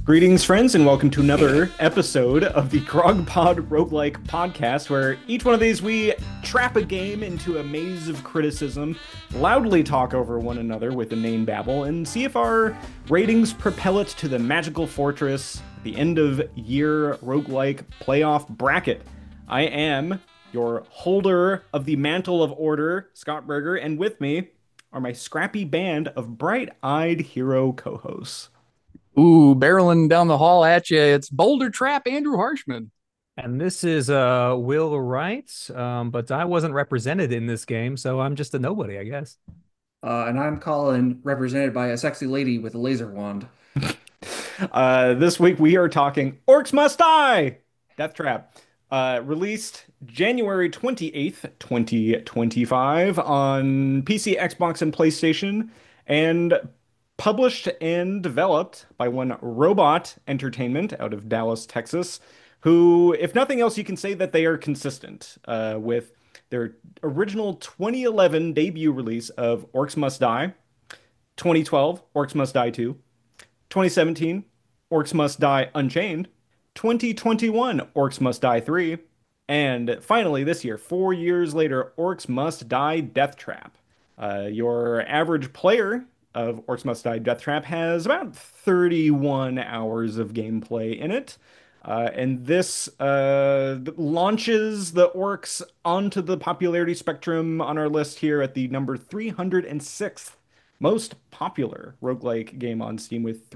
Greetings, friends, and welcome to another episode of the Grogpod Roguelike podcast, where each one of these we trap a game into a maze of criticism, loudly talk over one another with inane babble, and see if our ratings propel it to the magical fortress at the end of year roguelike playoff bracket. I am your holder of the Mantle of Order, Scott Berger, and with me are my scrappy band of bright-eyed hero co-hosts. Ooh, barreling down the hall at you. It's Boulder Trap Andrew Harshman. And this is Will Wright, but I wasn't represented in this game, so I'm just a nobody, I guess. And I'm Colin, represented by a sexy lady with a laser wand. This week we are talking Orcs Must Die! Death Trap. Released January 28th, 2025 on PC, Xbox, and PlayStation, and published and developed by one Robot Entertainment out of Dallas, Texas, who, if nothing else, you can say that they are consistent with their original 2011 debut release of Orcs Must Die, 2012, Orcs Must Die 2, 2017, Orcs Must Die Unchained, 2021, Orcs Must Die 3, and finally this year, 4 years later, Orcs Must Die Death Trap. Your average player of Orcs Must Die Death Trap has about 31 hours of gameplay in it. And this launches the orcs onto the popularity spectrum on our list here at the number 306th most popular roguelike game on Steam with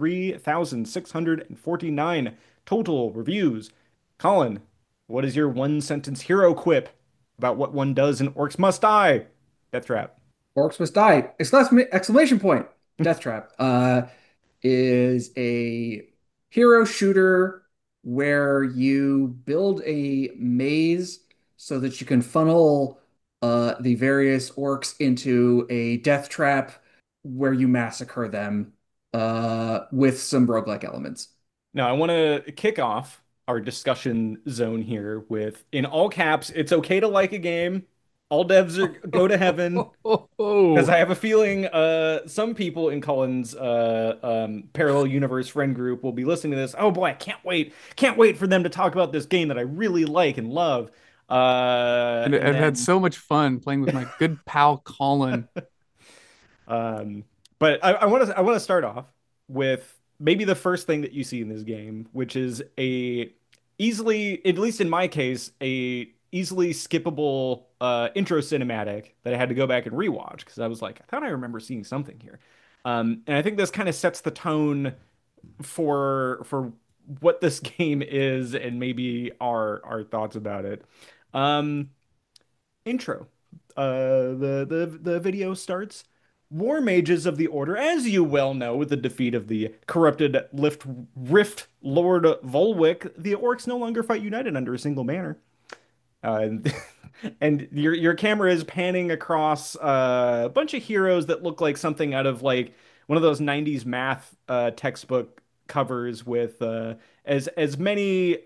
3,649 total reviews. Colin, what is your one sentence hero quip about what one does in Orcs Must Die? Death Trap. Orcs must die! Exclamation point! Death Trap is a hero shooter where you build a maze so that you can funnel the various orcs into a death trap where you massacre them with some roguelike elements. Now, I want to kick off our discussion zone here with, in all caps, it's okay to like a game. All devs are go to heaven. Because I have a feeling some people in Colin's parallel universe friend group will be listening to this. Oh boy, I can't wait. Can't wait for them to talk about this game that I really like and love. And And I've had then, so much fun playing with my good pal Colin. um, but I want to start off with maybe the first thing that you see in this game, which is a easily, at least in my case, a easily skippable intro cinematic that I had to go back and rewatch because I was like, I thought I remember seeing something here. And I think this kind of sets the tone for what this game is and maybe our thoughts about it. Um, Intro. The video starts. War mages of the Order, as you well know, with the defeat of the corrupted Rift Lord Volwick, the orcs no longer fight united under a single banner. And and your camera is panning across a bunch of heroes that look like something out of like one of those 90s math textbook covers with as many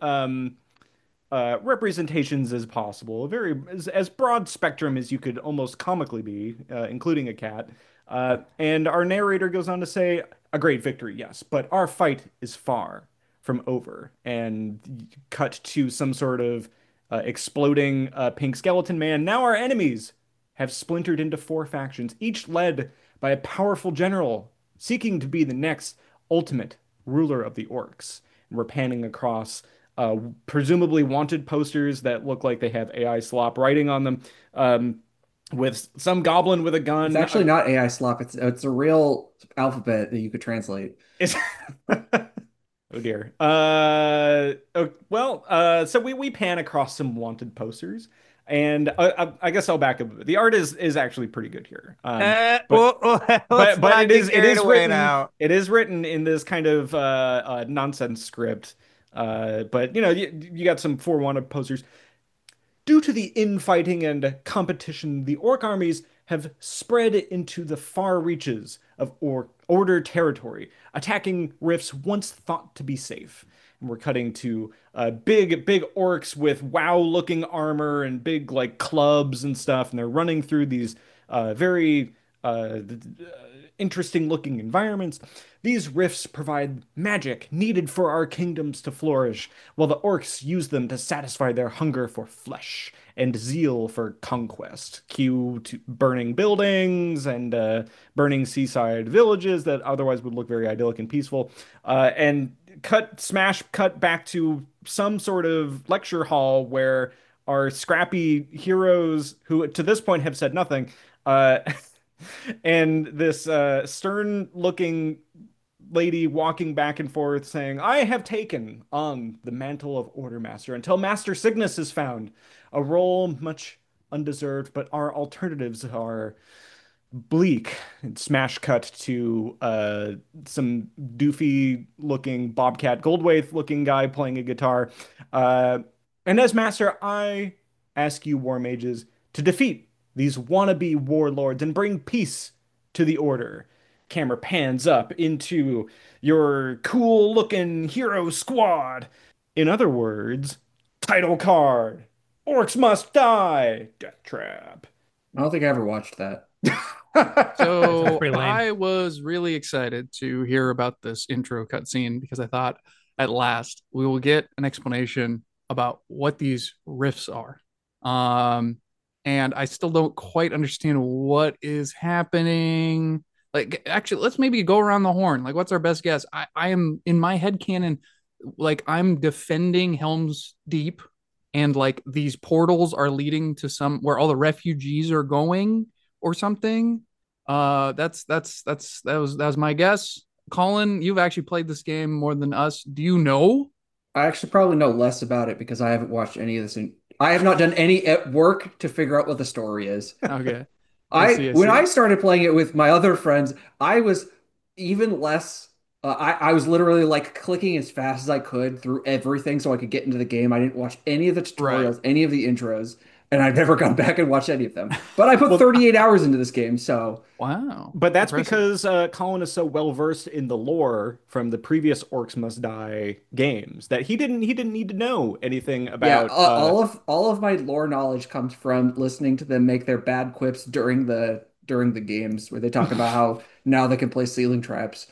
representations as possible, a very as broad spectrum as you could almost comically be, including a cat. And our narrator goes on to say, "A great victory, yes, but our fight is far from over." And cut to some sort of exploding pink skeleton man. Now our enemies have splintered into four factions, each led by a powerful general seeking to be the next ultimate ruler of the orcs. And we're panning across presumably wanted posters that look like they have AI slop writing on them, with some goblin with a It's gun. actually not AI slop. It's a real alphabet that you could translate. Is Oh dear. So we pan across some wanted posters, and I guess I'll back up. The art is actually pretty good here. But Let's but not it get is carried away now. it is written in this kind of nonsense script. But you got some forewanted posters. Due to the infighting and competition, the orc armies have spread into the far reaches of Order territory, attacking rifts once thought to be safe. And we're cutting to big orcs with WoW-looking armor and big like clubs and stuff, and they're running through these very interesting looking environments. These rifts provide magic needed for our kingdoms to flourish, while the orcs use them to satisfy their hunger for flesh and zeal for conquest. Cue to burning buildings and burning seaside villages that otherwise would look very idyllic and peaceful. And cut back to some sort of lecture hall where our scrappy heroes, who to this point have said nothing, uh, and this stern-looking lady walking back and forth saying, I have taken on the mantle of Order Master until Master Cygnus is found, a role much undeserved, but our alternatives are bleak. And smash cut to some doofy looking Bobcat Goldthwait looking guy playing a guitar. Uh, and as master, I ask you, war mages, to defeat these wannabe warlords and bring peace to the order. Camera pans up into your cool looking hero squad. In other words, title card. Orcs must die. Death trap. I don't think I ever watched that. So pretty lame. I was really excited to hear about this intro cutscene because I thought at last we will get an explanation about what these riffs are. And I still don't quite understand what is happening. Like, actually, let's maybe go around the horn. Like, what's our best guess? I am in my head canon, like I'm defending Helm's Deep, and like these portals are leading to some where all the refugees are going or something. That was my guess. Colin, you've actually played this game more than us. Do you know? I actually probably know less about it because I haven't watched any of this. I have not done any work to figure out what the story is. Okay. When I started playing it with my other friends, I was even less. I was literally like clicking as fast as I could through everything so I could get into the game. I didn't watch any of the tutorials, any of the intros, and I've never gone back and watched any of them. But I put 38 hours into this game, so Wow. But that's Impressive. because Colin is so well versed in the lore from the previous Orcs Must Die games that he didn't need to know anything yeah. about All of my lore knowledge comes from listening to them make their bad quips during the games where they talk about how now they can play ceiling traps.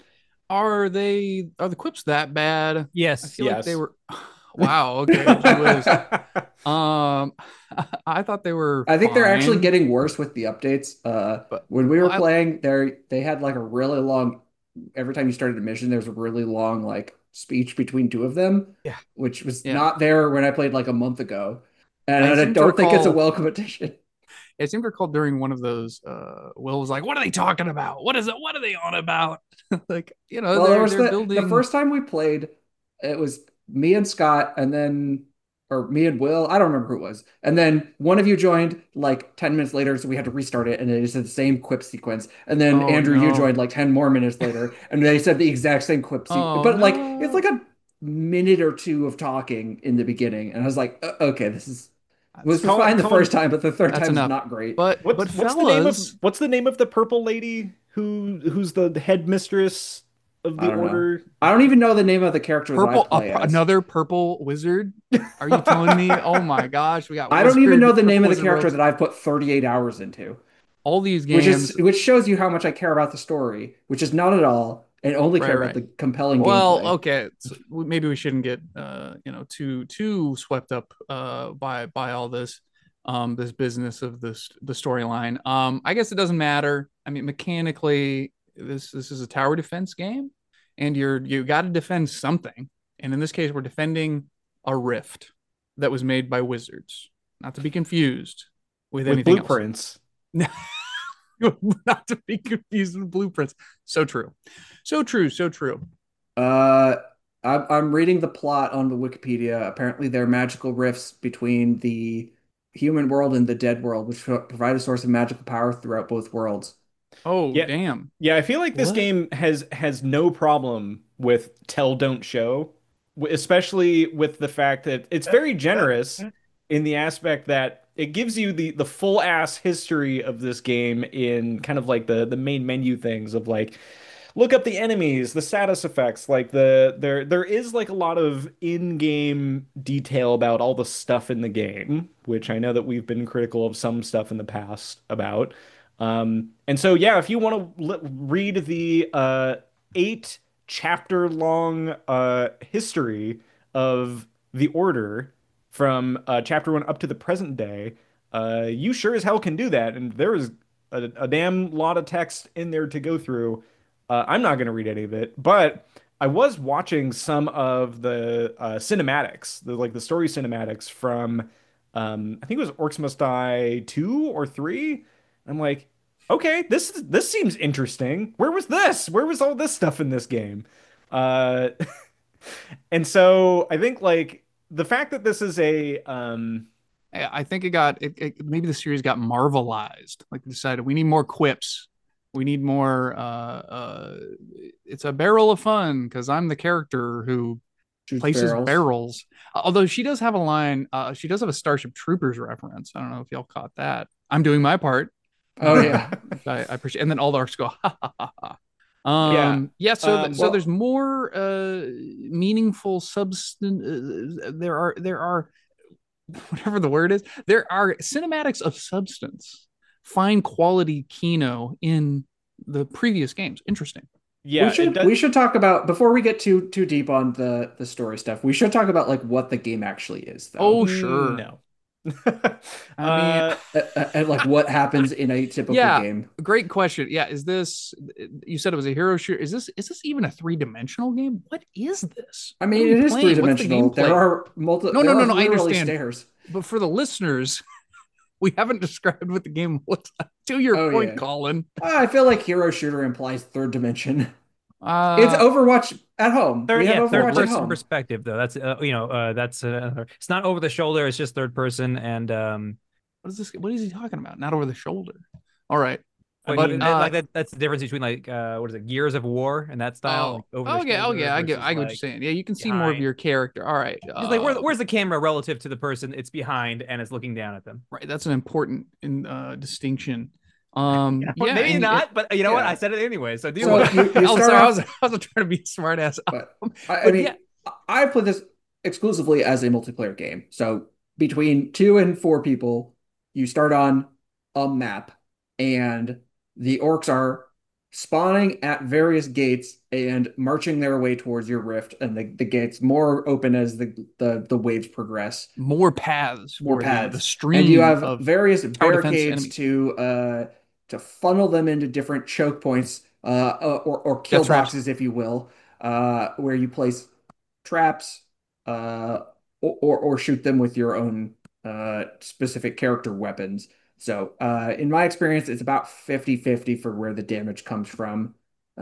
Are the quips that bad? I Yes. feel like they yes. were. Wow. Okay. Gee whiz. Um, I thought they were I think they're actually fine, getting worse with the updates. but When we were well, playing, they had like a really long. Every time you started a mission, there's a really long like speech between two of them, Yeah. which was yeah. not there when I played like a month ago, and I I seem to don't think it's a recall. welcome addition. It seemed to recall during one of those. Will was like, "What are they talking about? What is it? What are they on about?" Like, Well, there they're was they're the building. first time we played, it was me and Scott, and then or me and Will, I don't remember who it was. And then one of you joined like 10 minutes later, so we had to restart it, and it is the same quip sequence. And then Oh Andrew, you no. joined like 10 more minutes later, and they said the exact same quip sequence. Oh But like it's like no. a minute or two of talking in the beginning, and I was like, okay, this That's was fine the first Colin, time, but the third that's time is enough. not great. But fellas, what's the name of the purple lady who's the headmistress of I the don't know. order? I don't even know the name of the character that I play as. another purple wizard. Are you telling me? Oh my gosh, we got I don't even know wizard, the name purple of the wizard character robes. that I've put 38 hours into, All these which is games. which shows you how much I care about the story, which is not at all, and only Right, care about right. the compelling Well, gameplay. okay. So maybe we shouldn't get too swept up by all this business of the storyline. I guess it doesn't matter. I mean, mechanically, this is a tower defense game, and you got to defend something. And in this case, we're defending a rift that was made by wizards, not to be confused with With anything else. blueprints. Not to be confused with blueprints. So true. So true. So true. Uh, I'm reading the plot on the Wikipedia. Apparently, there are magical rifts between the human world and the dead world, which provide a source of magical power throughout both worlds. Oh, Yeah. damn. Yeah, I feel like this What? game has no problem with tell don't show, especially with the fact that it's very generous in the aspect that it gives you the full ass history of this game in kind of like the main menu things of like look up the enemies, the status effects, like there is like a lot of in-game detail about all the stuff in the game, which I know that we've been critical of some stuff in the past about. And so, yeah, if you want to read the 8 chapter long history of the Order from chapter 1 up to the present day, you sure as hell can do that. And there is a damn lot of text in there to go through. I'm not going to read any of it, but I was watching some of the cinematics, the story cinematics from, I think it was Orcs Must Die 2 or 3. I'm like, okay, this seems interesting. Where was this? Where was all this stuff in this game? Uh, and so I think like the fact that this is a I think maybe the series got marvelized. Like they decided we need more quips. We need more it's a barrel of fun because I'm the character who Shoots places barrels. barrels. Although she does have a line, she does have a Starship Troopers reference. I don't know if y'all caught that. I'm doing my part. Oh yeah. I appreciate, and then all the arcs go ha ha ha ha. Yeah. Yeah, so Well, there's more meaningful substance. There are whatever the word is. There are cinematics of substance, fine quality Kino in the previous games. Interesting. yeah, it does. We should talk about before we get too deep on the story stuff. We should talk about like what the game actually is, though. Oh sure. No. I mean, And like what happens in a typical yeah, game. great question. Yeah, is this? You said it was a hero shooter. Is this even a 3-dimensional game? What is this? I What mean, are we it is playing? What's the three-dimensional. There gameplay? are multiple. No, there no, are no, no. I literally understand. stairs. But for the listeners, we haven't described what the game looks like. To your Oh, point, yeah. Colin. I feel like hero shooter implies third dimension. It's Uh, Overwatch at home. We have Third Overwatch at person home. perspective though. That's that's it's not over the shoulder. It's just third person, and what is this? What is he talking about? Not over the shoulder. All right. I But mean, like that's the difference between like what is it, Gears of War and that style, like over the oh shoulder yeah. I get versus what you're like saying. Yeah, you can see more of behind. your character. All right. Just like where's the camera relative to the person it's behind and it's looking down at them. Right. That's an important distinction. Well, Yeah, maybe and not, but you know what? yeah. I said it anyway. So deal So with it. you Oh, start sorry, off, I was trying to be a smart ass. but I But mean, yeah. I play this exclusively as a multiplayer game. So between 2 and 4 people, you start on a map, and the orcs are spawning at various gates and marching their way towards your rift, and the gates more open as the waves progress. More paths More for paths. the stream And you have of various tower defense barricades enemies. to funnel them into different choke points, or kill Death traps. boxes, if you will, where you place traps, uh, or shoot them with your own specific character weapons. So, in my experience, it's about 50-50 for where the damage comes from.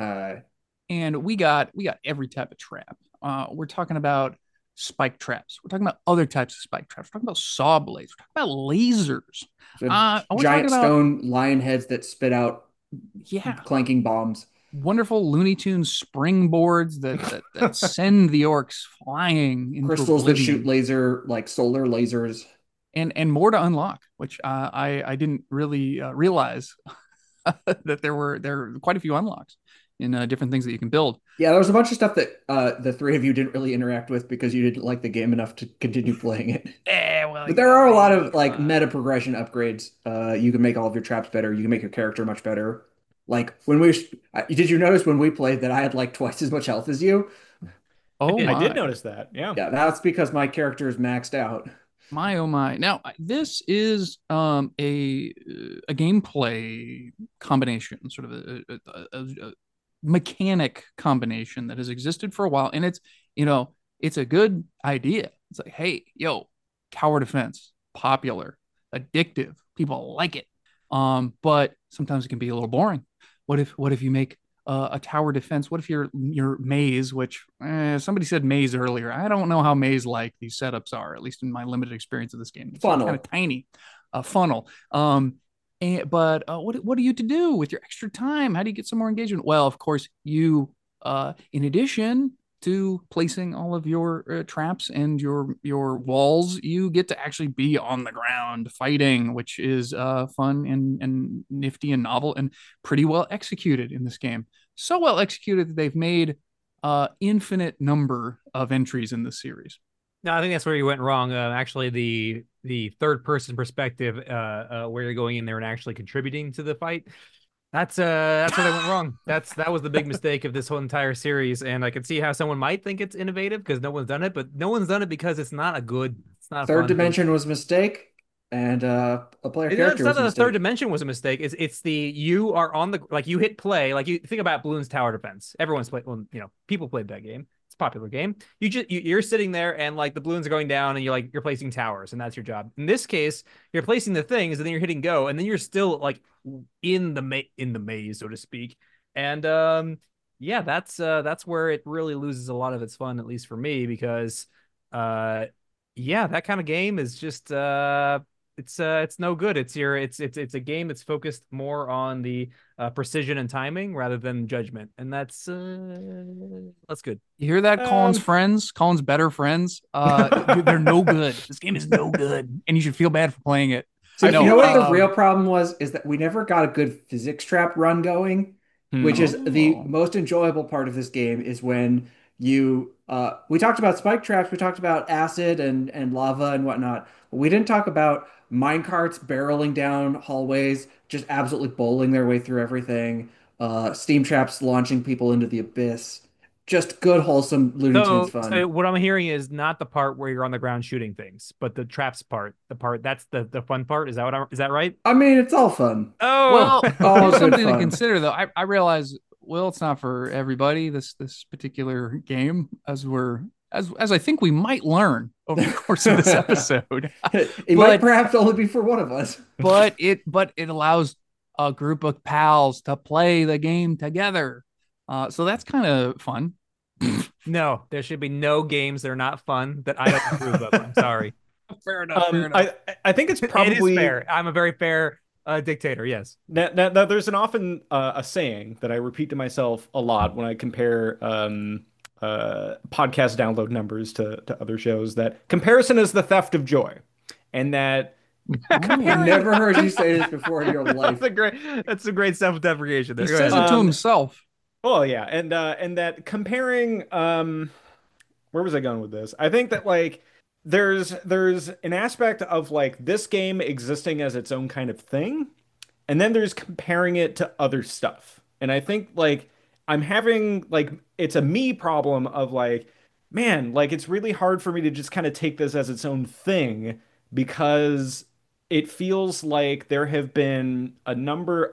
And we got every type of trap. We're talking about spike traps. We're talking about other types of spike traps. We're talking about saw blades. We're talking about lasers. So We're giant talking about stone lion heads that spit out yeah, clanking bombs. wonderful Looney Tunes springboards that send the orcs flying into Crystals that shoot oblivion. like solar lasers. And more to unlock, which I didn't really realize that there were quite a few unlocks in different things that you can build. Yeah, there was a bunch of stuff that the three of you didn't really interact with because you didn't like the game enough to continue playing it. Well, But there are a lot of like meta progression upgrades. You can make all of your traps better. You can make your character much better. Like when did you notice when we played that I had like twice as much health as you? Oh I did my. notice that. Yeah. Yeah, that's because my character is maxed out. My oh my. Now this is a gameplay combination, sort of a mechanic combination that has existed for a while, and it's a good idea. It's like, hey, yo, tower defense, popular, addictive, people like it. But sometimes it can be a little boring. What if you make a tower defense? What if your maze, which somebody said maze earlier? I don't know how maze-like these setups are, at least in my limited experience of this game. It's kind Funnel. of tiny, a funnel. But what are you to do with your extra time? How do you get some more engagement? Well, of course, you in addition to placing all of your traps and your walls, you get to actually be on the ground fighting, which is fun and nifty and novel and pretty well executed in this game. So well executed that they've made infinite number of entries in this series. No, I think that's where you went wrong. Actually, the third person perspective, where you're going in there and actually contributing to the fight, that's where they went wrong. That was the big mistake of this whole entire series. And I can see how someone might think it's innovative because no one's done it, but no one's done it because it's not a Third fun thing. dimension was a mistake, and a player It's character not was that a the third mistake. dimension was a mistake. It's the you are on the like you hit play like you think about Bloons Tower Defense. Everyone's played, well, people played that game. It's a popular game. You're sitting there and like the balloons are going down and you're placing towers and that's your job. In this case, you're placing the things and then you're hitting go and then you're still like in the maze, so to speak. And yeah, that's where it really loses a lot of its fun, at least for me, because uh yeah, that kind of game is just it's no good. It's a game that's focused more on the precision and timing rather than judgment, and that's good. You hear that, Colin's Um, friends, Colin's better friends? They're no good. This game is no good, and you should feel bad for playing it. So I you No, know feel what the like real problem was is that we never got a good physics trap run going, which hmm. is the oh, most enjoyable part of this game is when you we talked about spike traps, we talked about acid and lava and whatnot, but we didn't talk about mine carts barreling down hallways, just absolutely bowling their way through everything, steam traps launching people into the abyss. Just good, wholesome Looney Tunes So fun. what I'm hearing is not the part where you're on the ground shooting things, but the traps part. The part that's the fun part. Is that right? I mean, it's all fun. Oh, well, All here's good something to fun. consider though. I realize, Will, it's not for everybody. This particular game, as I think we might learn over the course of this episode, It might but perhaps only be for one of us. but it allows a group of pals to play the game together. So that's kind of fun. no, there should be no games that are not fun that I don't approve of. I'm sorry. Fair enough. Fair enough. I think it's It is probably fair. I'm a very fair dictator. Yes. now there's an often a saying that I repeat to myself a lot when I compare podcast download numbers to other shows that comparison is the theft of joy, and that I've Oh, comparing never heard you say this before in your that's life. a great self-deprecation he there. Go says ahead. it to um himself. well yeah and that comparing where was I going with this? I think that like there's an aspect of like this game existing as its own kind of thing, and then there's comparing it to other stuff. And I think like I'm having like it's a me problem of like, man, like it's really hard for me to just kind of take this as its own thing because it feels like there have been a number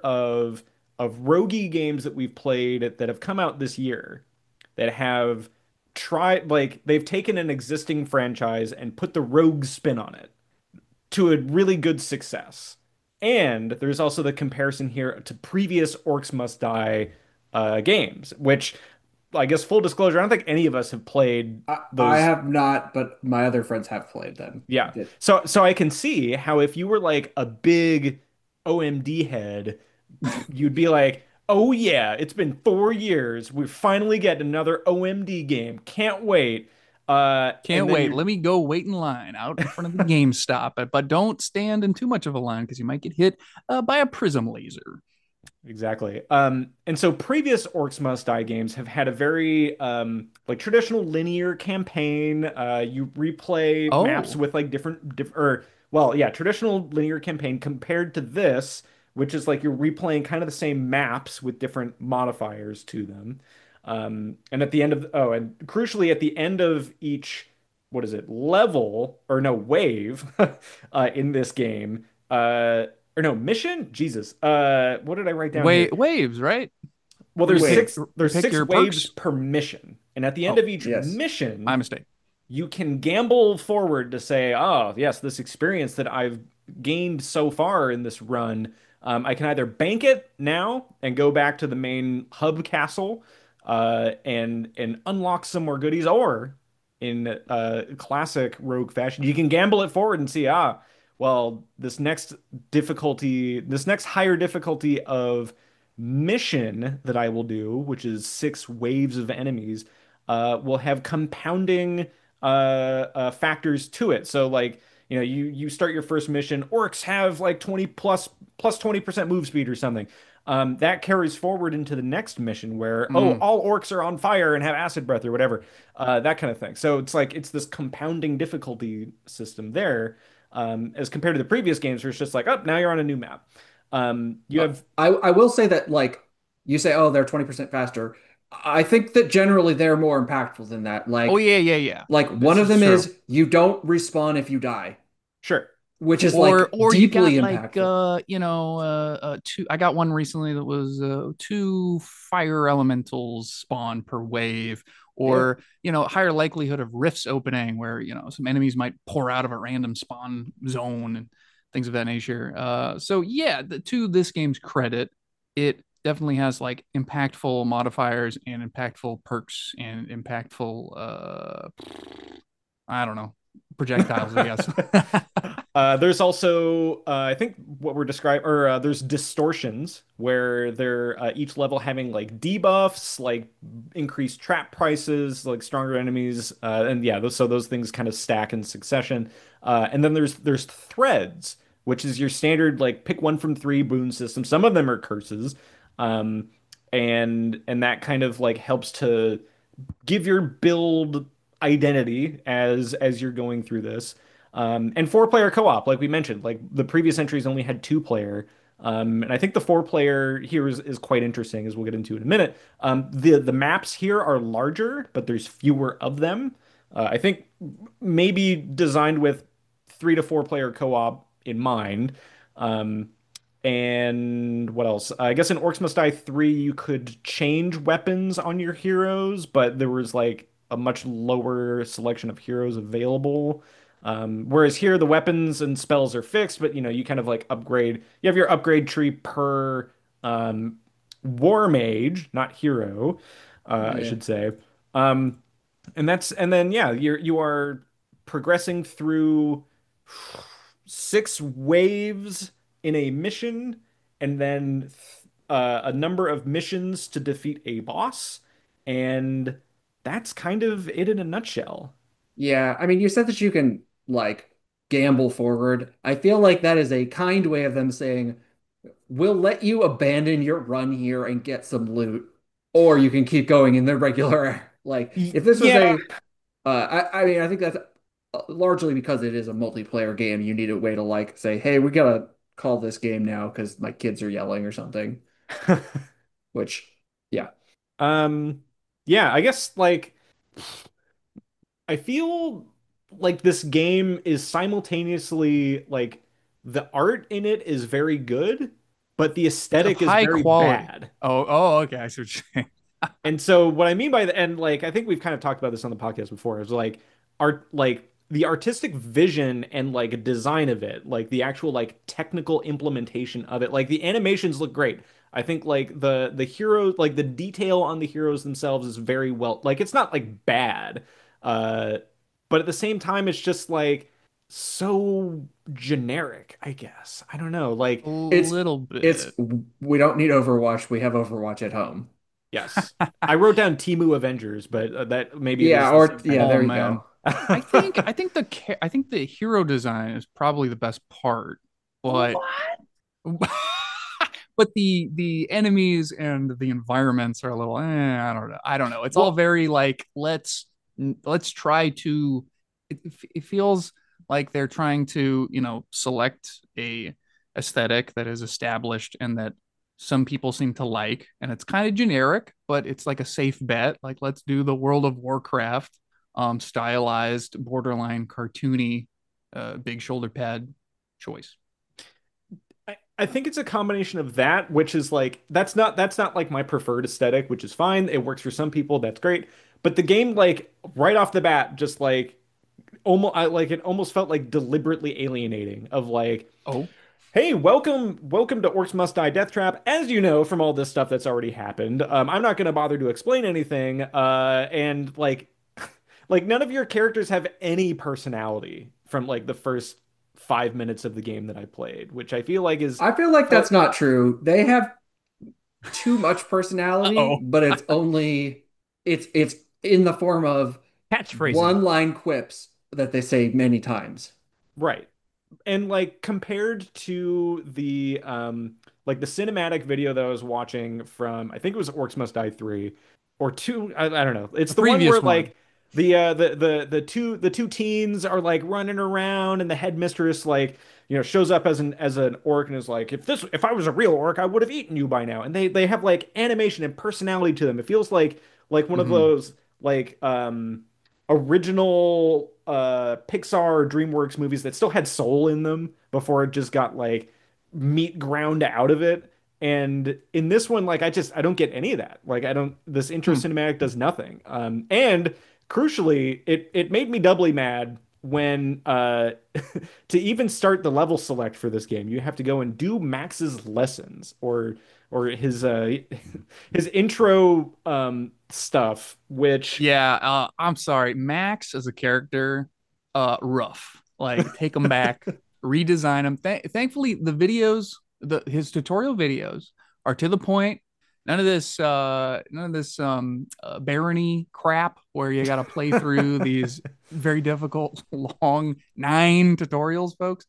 of roguey games that we've played that have come out this year that have tried like they've taken an existing franchise and put the rogue spin on it to a really good success. And there's also the comparison here to previous Orcs Must Die games, which I guess full disclosure, I don't think any of us have played I those. have not, but my other friends have played them. Yeah. Did. So I can see how if you were like a big OMD head, you'd be like, "Oh yeah, it's been 4 years. We finally get another OMD game. Can't wait." And Can't then wait. you're Let me go wait in line out in front of the GameStop, but don't stand in too much of a line because you might get hit by a prism laser. Exactly. And so previous Orcs Must Die games have had a very like traditional linear campaign. You replay maps Oh, with like or well, yeah, traditional linear campaign compared to this, which is like you're replaying kind of the same maps with different modifiers to them. And at the end of and crucially at the end of each, what is it, level or no, wave in this game, or no, mission? Jesus. What did I write down here? waves, right? Well, Where you pick Wait. you there's pick six your waves perks. per mission. And at the end Oh, of each Yes. my mission, mistake. you can gamble forward to say, oh, yes, this experience that I've gained so far in this run, I can either bank it now and go back to the main hub castle and unlock some more goodies, or in classic rogue fashion, you can gamble it forward and see, well, this next higher difficulty of mission that I will do, which is 6 waves of enemies, will have compounding factors to it. So like, you start your first mission, orcs have like 20 plus 20% move speed or something. That carries forward into the next mission where, oh, Mm. all orcs are on fire and have acid breath or whatever, that kind of thing. So it's like it's this compounding difficulty system there, as compared to the previous games where it's just like, oh, now you're on a new map. You have, I will say that like you say, oh, they're 20% faster. I think that generally they're more impactful than that. Oh yeah, yeah, yeah. Like one This of is them true. is you don't respawn if you die, sure. which is Or like you deeply got like impactful. two. I got one recently that was two fire elementals spawn per wave, Yeah. or higher likelihood of rifts opening where some enemies might pour out of a random spawn zone and things of that nature. So yeah, to this game's credit, it definitely has like impactful modifiers and impactful perks and impactful I don't know, projectiles, I guess. There's also, I think what we're describing, or there's distortions where they're each level having like debuffs, like increased trap prices, like stronger enemies, and yeah, so those things kind of stack in succession. And then there's threads, which is your standard like pick one from three boon system. Some of them are curses, um, and that kind of like helps to give your build identity as you're going through this. And four-player co-op, like we mentioned, like the previous entries only had two-player. And I think the four-player here is quite interesting, as we'll get into in a minute. The maps here are larger, but there's fewer of them. I think maybe designed with 3 to 4 player co-op in mind. Um, and what else? I guess in Orcs Must Die 3, you could change weapons on your heroes, but there was like a much lower selection of heroes available. Whereas here, the weapons and spells are fixed, but you kind of like upgrade. You have your upgrade tree per um, war mage, not hero, I Yeah. should say. Um, and then yeah, you are progressing through 6 waves in a mission, and then a number of missions to defeat a boss, and that's kind of it in a nutshell. Yeah, I mean, you said that you can like gamble forward. I feel like that is a kind way of them saying, we'll let you abandon your run here and get some loot, or you can keep going in the regular. Like, if this was Yeah. I mean, I think that's largely because it is a multiplayer game. You need a way to like say, hey, we gotta call this game now because my kids are yelling or something. Which, yeah, Um, yeah, I guess like I feel like this game is simultaneously like the art in it is very good, but the aesthetic is High very quality. bad. Oh, okay. I see what you're saying. And so what I mean by the and like I think we've kind of talked about this on the podcast before, is like art like the artistic vision and like design of it, like the actual like technical implementation of it, like the animations look great. I think like the heroes, like the detail on the heroes themselves is very well, like it's not like bad. Uh but at the same time it's just like so generic, I guess. I don't know. Like A it's little it's bit. we don't need Overwatch. We have Overwatch at home. yes. I wrote down Timu Avengers, but that maybe it Yeah, is the or same kind yeah, of Oh there you thing. man. go. I think the hero design is probably the best part, but but the enemies and the environments are a little I don't know. It's all Well, very like let's try to it feels like they're trying to, select a aesthetic that is established and that some people seem to like, and it's kind of generic, but it's like a safe bet. Like let's do the World of Warcraft stylized, borderline cartoony, big shoulder pad choice. I think it's a combination of that, which is like that's not like my preferred aesthetic, which is fine. It works for some people, that's great. But the game, like right off the bat, just like almost like it almost felt like deliberately alienating of like, Oh, hey, welcome to Orcs Must Die Death Trap. As you know from all this stuff that's already happened, I'm not gonna bother to explain anything. And like none of your characters have any personality from like the first 5 minutes of the game that I played, which I feel like is I feel like uh, that's not true. They have too much personality, uh-oh. but it's in the form of Catchphrases. one line quips that they say many times. right. and like compared to the like the cinematic video that I was watching from, I think it was Orcs Must Die 3 or 2, I don't know. It's The the one where previous one. like the two teens are like running around and the headmistress like, shows up as an orc and is like, if I was a real orc, I would have eaten you by now. And they have like animation and personality to them. It feels like one of Hmm. those like original Pixar or DreamWorks movies that still had soul in them before it just got like meat ground out of it. And in this one, like I don't get any of that. Like I don't this intro Hmm. cinematic does nothing. And crucially, it made me doubly mad when to even start the level select for this game, you have to go and do Max's lessons or his intro stuff, which Yeah, I'm sorry. Max as a character, rough. Like take him back, redesign him. Thankfully, the videos, his tutorial videos are to the point. None of this barony crap where you got to play through these very difficult, long 9 tutorials, folks.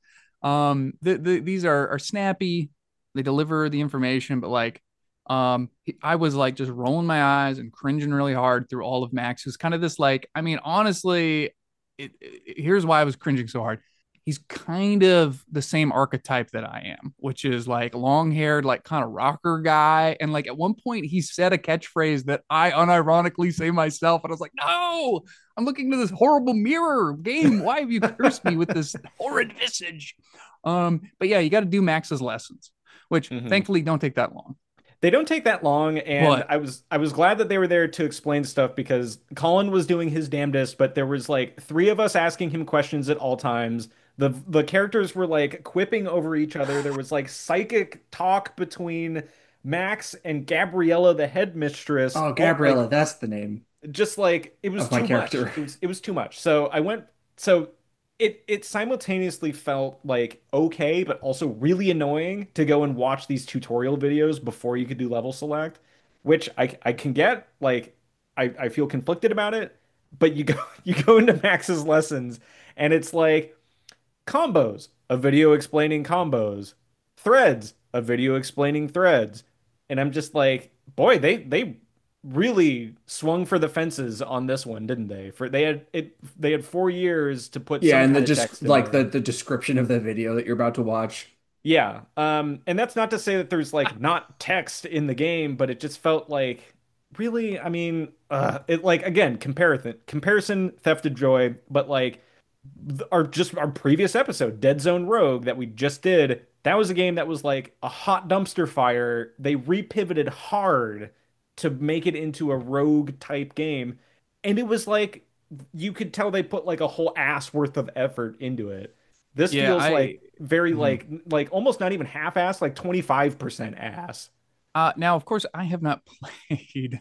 These are snappy. They deliver the information, but like I was like just rolling my eyes and cringing really hard through all of Max. Who's kind of this like, I mean, honestly, here's why I was cringing so hard. He's kind of the same archetype that I am, which is like long haired, like kind of rocker guy. And like at one point, he said a catchphrase that I unironically say myself. And I was like, no, I'm looking to this horrible mirror game. Why have you cursed me with this horrid visage? But yeah, you got to do Max's lessons, which Mhm. thankfully don't take that long. They don't take that long, and But I was glad that they were there to explain stuff because Colin was doing his damnedest, but there was like three of us asking him questions at all times. The characters were like quipping over each other. There was like psychic talk between Max and Gabriella, the headmistress. Oh, All like Gabriella, that's the name just like it was of my too much. character. It was too much. So it simultaneously felt like okay, but also really annoying to go and watch these tutorial videos before you could do level select, which I can get. Like I feel conflicted about it, but you go you go into Max's lessons and it's like combos, a video explaining combos, threads, a video explaining threads. And I'm just like, boy, they really swung for the fences on this one, didn't they? For they had 4 years to put Yeah, some and kind of text in like there. the description of the video that you're about to watch. Yeah. And that's not to say that there's like not text in the game, but it just felt like really, I mean, it like again, comparison theft of joy, but like our previous episode, Dead Zone Rogue, that we just did, that was a game that was like a hot dumpster fire. They repivoted hard to make it into a rogue type game. And it was like you could tell they put like a whole ass worth of effort into it. This yeah, feels I like very mhm. like almost not even half ass, like 25% ass. Now of course I have not played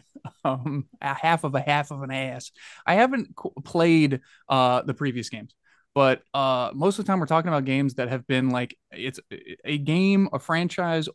a half of an ass. I haven't played the previous games. But most of the time we're talking about games that have been like it's a game, a franchise,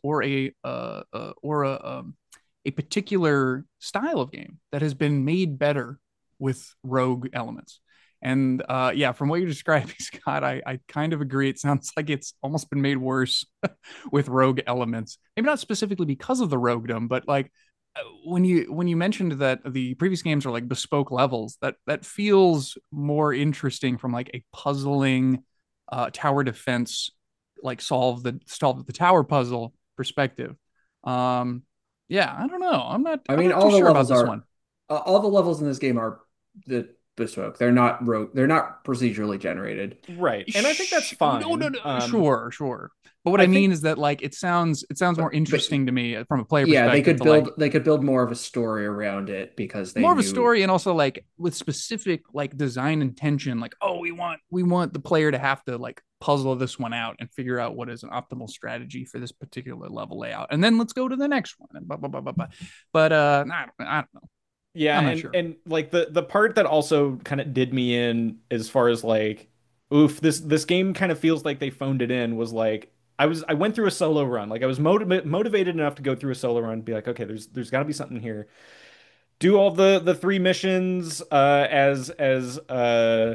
or a particular style of game that has been made better with rogue elements. And yeah, from what you're describing, Scott, I kind of agree. It sounds like it's almost been made worse with rogue elements. Maybe not specifically because of the roguedom, but like when you mentioned that the previous games are like bespoke levels, that feels more interesting from like a puzzling tower defense, like solve the tower puzzle perspective. Um, yeah, I don't know. I I'm mean, not too all the sure about levels this are one. all the levels in this game are the bespoke. They're not rogue. They're not procedurally generated. Right. And I think that's No, no, fine. no, sure, sure. But what I I mean think is that like it sounds more But interesting to me from a player yeah, perspective to like they could build more of a story around it because they more of a knew. story and also like with specific like design intention like oh we want the player to have to like puzzle this one out and figure out what is an optimal strategy for this particular level layout and then let's go to the next one and blah blah blah blah blah. But I don't know. yeah, I'm not and sure. like the part that also kind of did me in as far as like, oof, this game kind of feels like they phoned it in was like I went through a solo run. Like I was motivated enough to go through a solo run and be like, okay, there's got to be something here. Do all the three missions as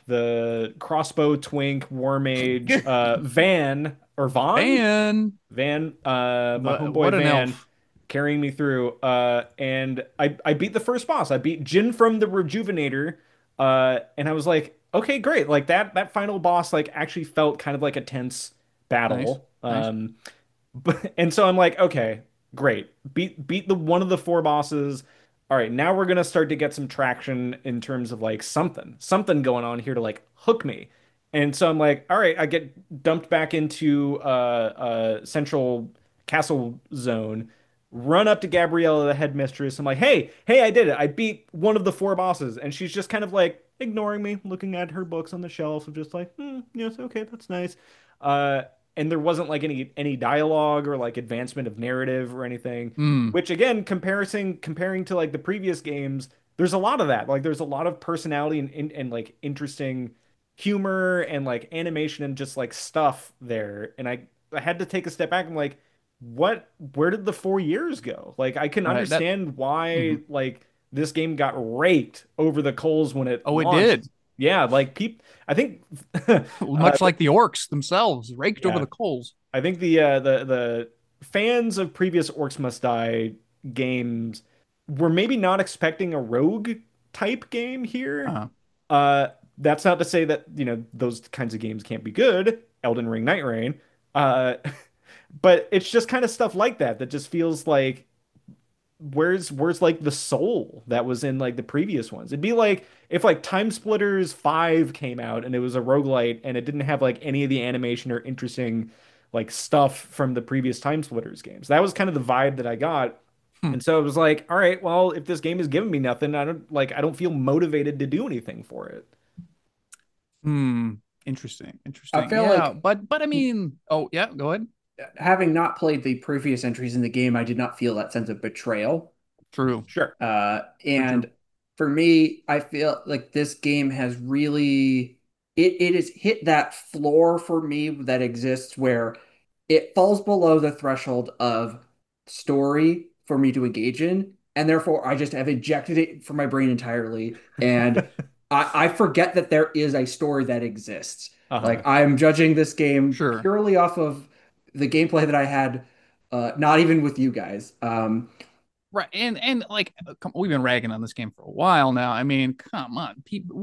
the crossbow twink war mage, Van or Vaughn? And Van, my what homeboy an Van, elf. carrying me through. And I beat the first boss. I beat Jin from the Rejuvenator. And I was like, okay, great. Like that final boss like actually felt kind of like a tense Nice. battle. Nice. But and so I'm like, okay, great. Beat the one of the four bosses. All right, now we're gonna start to get some traction in terms of like something going on here to like hook me. And so I'm like, all right, I get dumped back into central castle zone, run up to Gabriella, the headmistress. I'm like, hey, I did it. I beat one of the four bosses. And she's just kind of like ignoring me, looking at her books on the shelf of just like, yes, okay, that's nice. Uh, and there wasn't like any dialogue or like advancement of narrative or anything. Mm, Which again, comparing to like the previous games, there's a lot of that. Like there's a lot of personality and like interesting humor and like animation and just like stuff there. And I had to take a step back and like, where did the 4 years go? Like I can right. That. understand why Mhm. like this game got raked over the coals when it Oh, it launched. did. Yeah, like I think Much like the orcs themselves, raked over yeah, the coals. I think the fans of previous Orcs Must Die games were maybe not expecting a rogue type game here. Uh, Uh, that's not to say that, those kinds of games can't be good. Elden Ring, Night Rain. Uh, but it's just kind of stuff like that that just feels like where's like the soul that was in like the previous ones? It'd be like if like Time Splitters 5 came out and it was a roguelite and it didn't have like any of the animation or interesting like stuff from the previous Time Splitters games. That was kind of the vibe that I got. hmm. And so it was like, all right, well, if this game is giving me nothing, I don't feel motivated to do anything for it. Hmm. Interesting. I Interesting. feel Yeah. like But I mean, oh yeah, go ahead. having not played the previous entries in the game, I did not feel that sense of betrayal. True. Sure. True. True. And for me, I feel like this game has really it has hit that floor for me that exists where it falls below the threshold of story for me to engage in, and therefore I just have ejected it from my brain entirely, and I forget that there is a story that exists. Uh-huh. Like I'm judging this game Sure. purely off of the gameplay that I had, not even with you guys. Right. And like we've been ragging on this game for a while now. I mean, come on, people,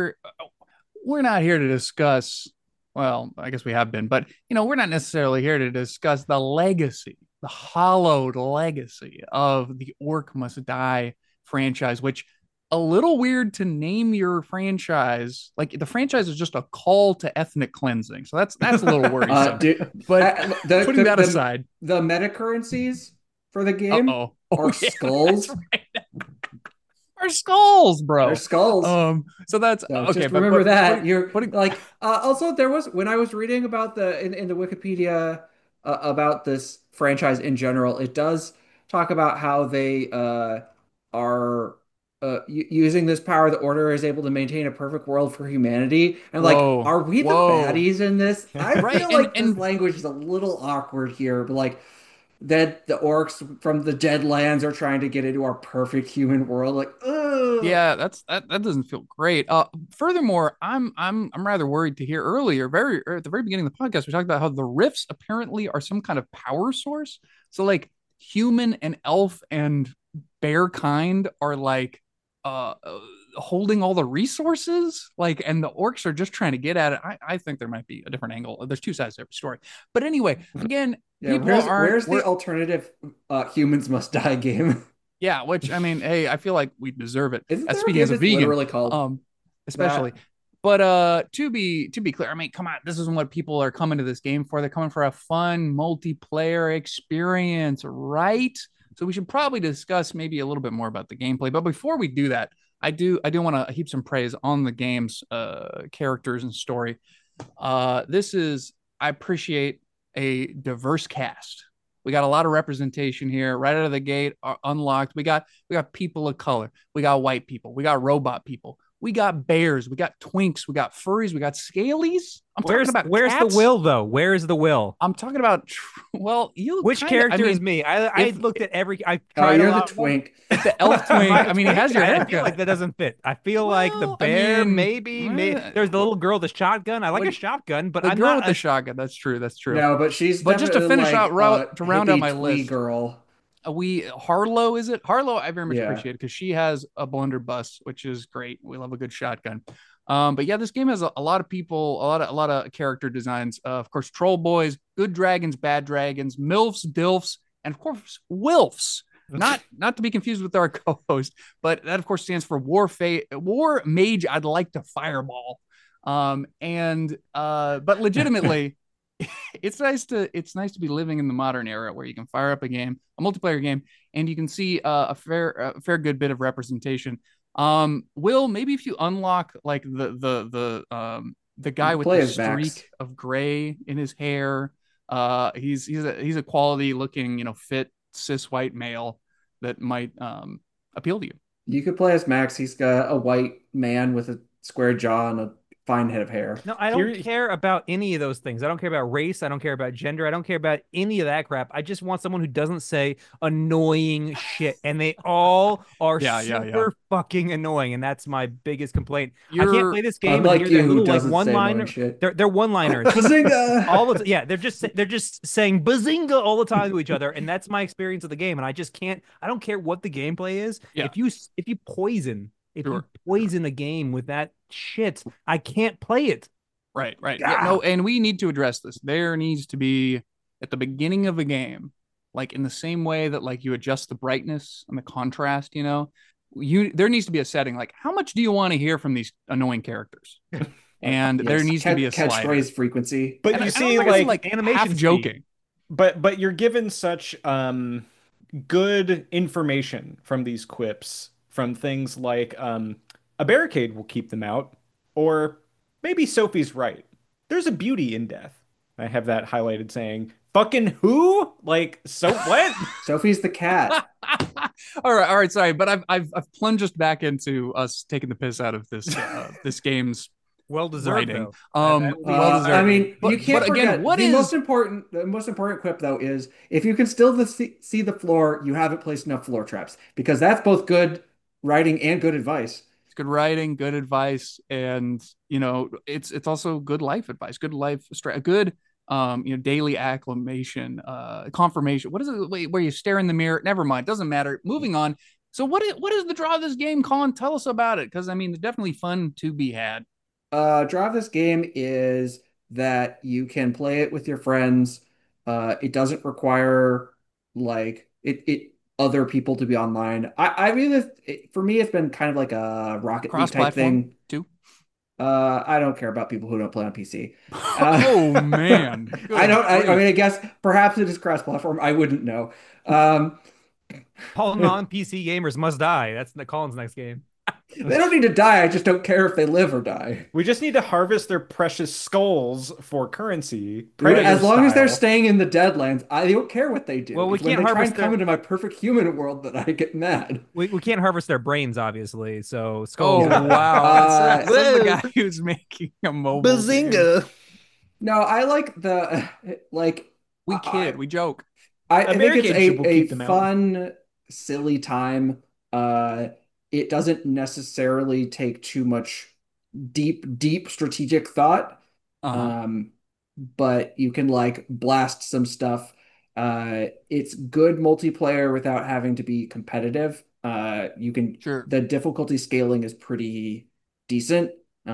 we're not here to discuss. Well, I guess we have been, but we're not necessarily here to discuss the legacy, the hollowed legacy of the Orc Must Die franchise, which a little weird to name your franchise. Like the franchise is just a call to ethnic cleansing. So that's a little worrisome. Do, But the, putting that the aside, the meta currencies for the game uh-oh. Oh are yeah, that's skulls. right. Our skulls, They're bro. skulls. So that's So okay, just but remember that. putting You're putting like also there was when I was reading about in the Wikipedia about this franchise in general, it does talk about how they are using this power. The Order is able to maintain a perfect world for humanity. And like, whoa, are we the whoa. baddies in this? I Right. feel And like this and language is a little awkward here, but like that the orcs from the Deadlands are trying to get into our perfect human world. Like, ugh. yeah, that doesn't feel great. Furthermore, I'm rather worried to hear earlier, very at the very beginning of the podcast, we talked about how the rifts apparently are some kind of power source. So like human and elf and bear kind are like holding all the resources, like, and the orcs are just trying to get at it. I think there might be a different angle. There's two sides to every story. But anyway, again, Yeah, people aren't where's the we're alternative Humans Must Die game? yeah, which I mean, hey, I feel like we deserve it. Isn't As there a speaking game as a that's vegan, literally called um, especially. that? But to be clear, I mean, come on, this isn't what people are coming to this game for. They're coming for a fun multiplayer experience, right? So we should probably discuss maybe a little bit more about the gameplay. But before we do that, I do want to heap some praise on the game's characters and story. This is I appreciate a diverse cast. We got a lot of representation here right out of the gate. Unlocked. We got people of color. We got white people. We got robot people. We got bears, we got twinks, we got furries, we got scalies. I'm talking Where's about where's cats. the will though? Where's the will? I'm talking about well, you Which kinda, character I is mean, me? I if looked at every. I Oh, tried a you're the lot of them. twink. the elf twink, My I mean, he has your I feel haircut. like that doesn't fit. I feel like the Well, I bear, mean, maybe. There's the little girl with the shotgun. I like what- a shotgun, but the I'm girl not. with the shotgun. That's true. That's true. No, but she's But just to definitely finish like out, to round out hippie my twee list, girl. we Harlow, is it Harlow? I very much Yeah. appreciate it because she has a blunderbuss, which is great. We love a good shotgun. But yeah, this game has a lot of people, a lot of character designs. Of course, troll boys, good dragons, bad dragons, milfs, dilfs, and of course, wilfs. Not to be confused with our co-host, but that of course stands for war mage. I'd like to fireball. But legitimately, it's nice to be living in the modern era where you can fire up a multiplayer game, and you can see a fair good bit of representation. Will, maybe if you unlock like the guy with Play the as Vax. streak of gray in his hair, he's a quality looking, fit cis white male that might appeal to you. You could play as Max. He's got a white man with a square jaw and a fine head of hair. No, I don't Here- care about any of those things. I don't care about race. I don't care about gender. I don't care about any of that crap. I just want someone who doesn't say annoying shit. And they all are Yeah. super fucking annoying. And that's my biggest complaint. I You're- can't play this game and Unlike hear you, their who little like doesn't say one-liner. annoying shit. They're one-liners. Bazinga! all the yeah, they're just saying bazinga all the time to each other, and that's my experience of the game. And I just can't. I don't care what the gameplay is. Yeah. If you poison Sure. a game with that shit, I can't play it. Right. Yeah, no, and we need to address this. There needs to be at the beginning of a game, like in the same way that like you adjust the brightness and the contrast, there needs to be a setting like how much do you want to hear from these annoying characters? And there needs to be a slider. catchphrase frequency. But And you I see, don't think it's like, animation half speed. joking. but you're given such good information from these quips, from things like a barricade will keep them out, or maybe Sophie's right. There's a beauty in death. I have that highlighted saying, fucking who? Like, so what? Sophie's the cat. All right, sorry, but I've plunged back into us taking the piss out of this this game's Well deserved, writing. though. Well deserved. I mean, But- you can't but again, forget what the is- most important quip though is if you can still see the floor, you haven't placed enough floor traps because that's both good writing and good advice. It's good writing, good advice, and it's also good life advice, good good daily acclamation, confirmation. What is it? Wait, where you stare in the mirror? Never mind, doesn't matter. Moving on. So what is the draw of this game, Colin? Tell us about it, because I mean, it's definitely fun to be had. Draw of this game is that you can play it with your friends. It doesn't require like it other people to be online. I mean, for me, it's been kind of like a Rocket League type thing. too. I don't care about people who don't play on PC. Oh man, I don't. I mean, I guess perhaps it is cross-platform. I wouldn't know. All non-PC gamers must die. That's Colin's next game. They don't need to die. I just don't care if they live or die. We just need to harvest their precious skulls for currency. As long as they're style. staying in the Deadlands, I don't care what they do. Well, we It's when can't they try harvest and come their- into my perfect human world that I get mad. We can't harvest their brains, obviously. So Oh skulls. wow, says the whoa. guy who's making a mobile game. Bazinga! No, I like the like. We kid, we joke. I think it's barricade chip will a keep them out. fun, silly time. It doesn't necessarily take too much deep strategic thought. Uh-huh. But you can like blast some stuff. It's good multiplayer without having to be competitive. You can Sure. The difficulty scaling is pretty decent.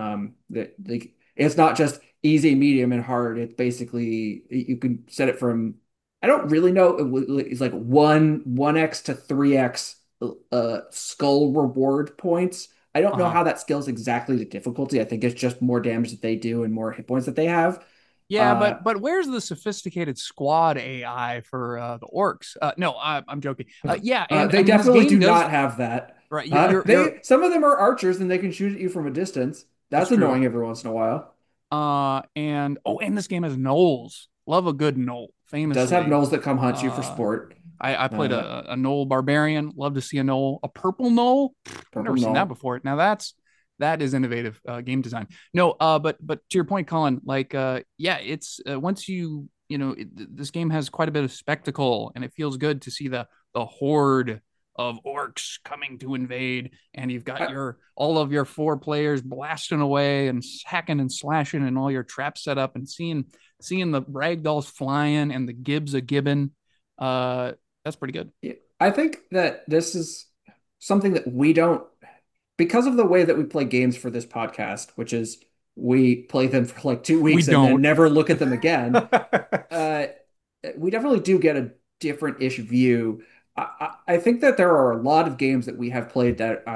It's not just easy, medium, and hard. It's basically you can set it from I don't really know. It's like 1x to 3x skull reward points. I don't know Uh-huh. how that scales exactly to difficulty. I think it's just more damage that they do and more hit points that they have. Yeah, but where's the sophisticated squad AI for the orcs? No, I'm joking. Yeah, and They I mean, this definitely game do does- not have that. Right, Some of them are archers and they can shoot at you from a distance. That's That's true. annoying every once in a while. and this game has gnolls. Love a good gnoll. It Famously, does have gnolls that come hunt you for Uh, sport. I played a gnoll barbarian. Love to see a gnoll, a purple gnoll. I've Purple never seen gnoll. that before. Now that's that is innovative game design. No, but to your point, Colin, like yeah, it's once this game has quite a bit of spectacle, and it feels good to see the horde of orcs coming to invade, and you've got I, your all of your four players blasting away and hacking and slashing, and all your traps set up, and seeing the ragdolls flying and the gibs a gibbon. That's pretty good. I think that this is something that we don't, because of the way that we play games for this podcast, which is we play them for like two We weeks and then don't. never look at them again. uh, we definitely do get a different-ish view. I think that there are a lot of games that we have played that,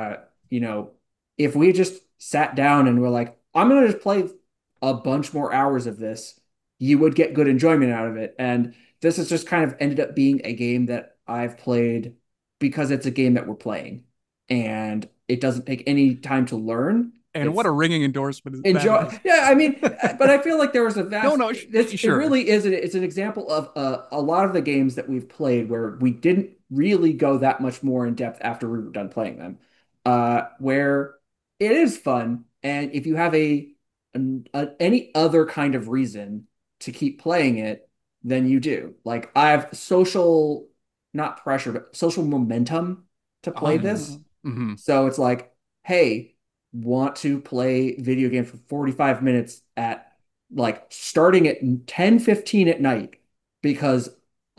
if we just sat down and were like, I'm gonna just play a bunch more hours of this, you would get good enjoyment out of it. And this has just kind of ended up being a game that I've played because it's a game that we're playing, and it doesn't take any time to learn. And what It's a ringing endorsement that enjoy. is. Yeah, I mean, but I feel like there was a No, vast. no, It sure. really is. It's an example of a lot of the games that we've played where we didn't really go that much more in depth after we were done playing them. Where it is fun, and if you have any other kind of reason to keep playing it, then you do. Like I have social, not pressure, but social momentum to play this. Mhm. So it's like, hey, want to play video games for 45 minutes at like starting at 10:15 at night because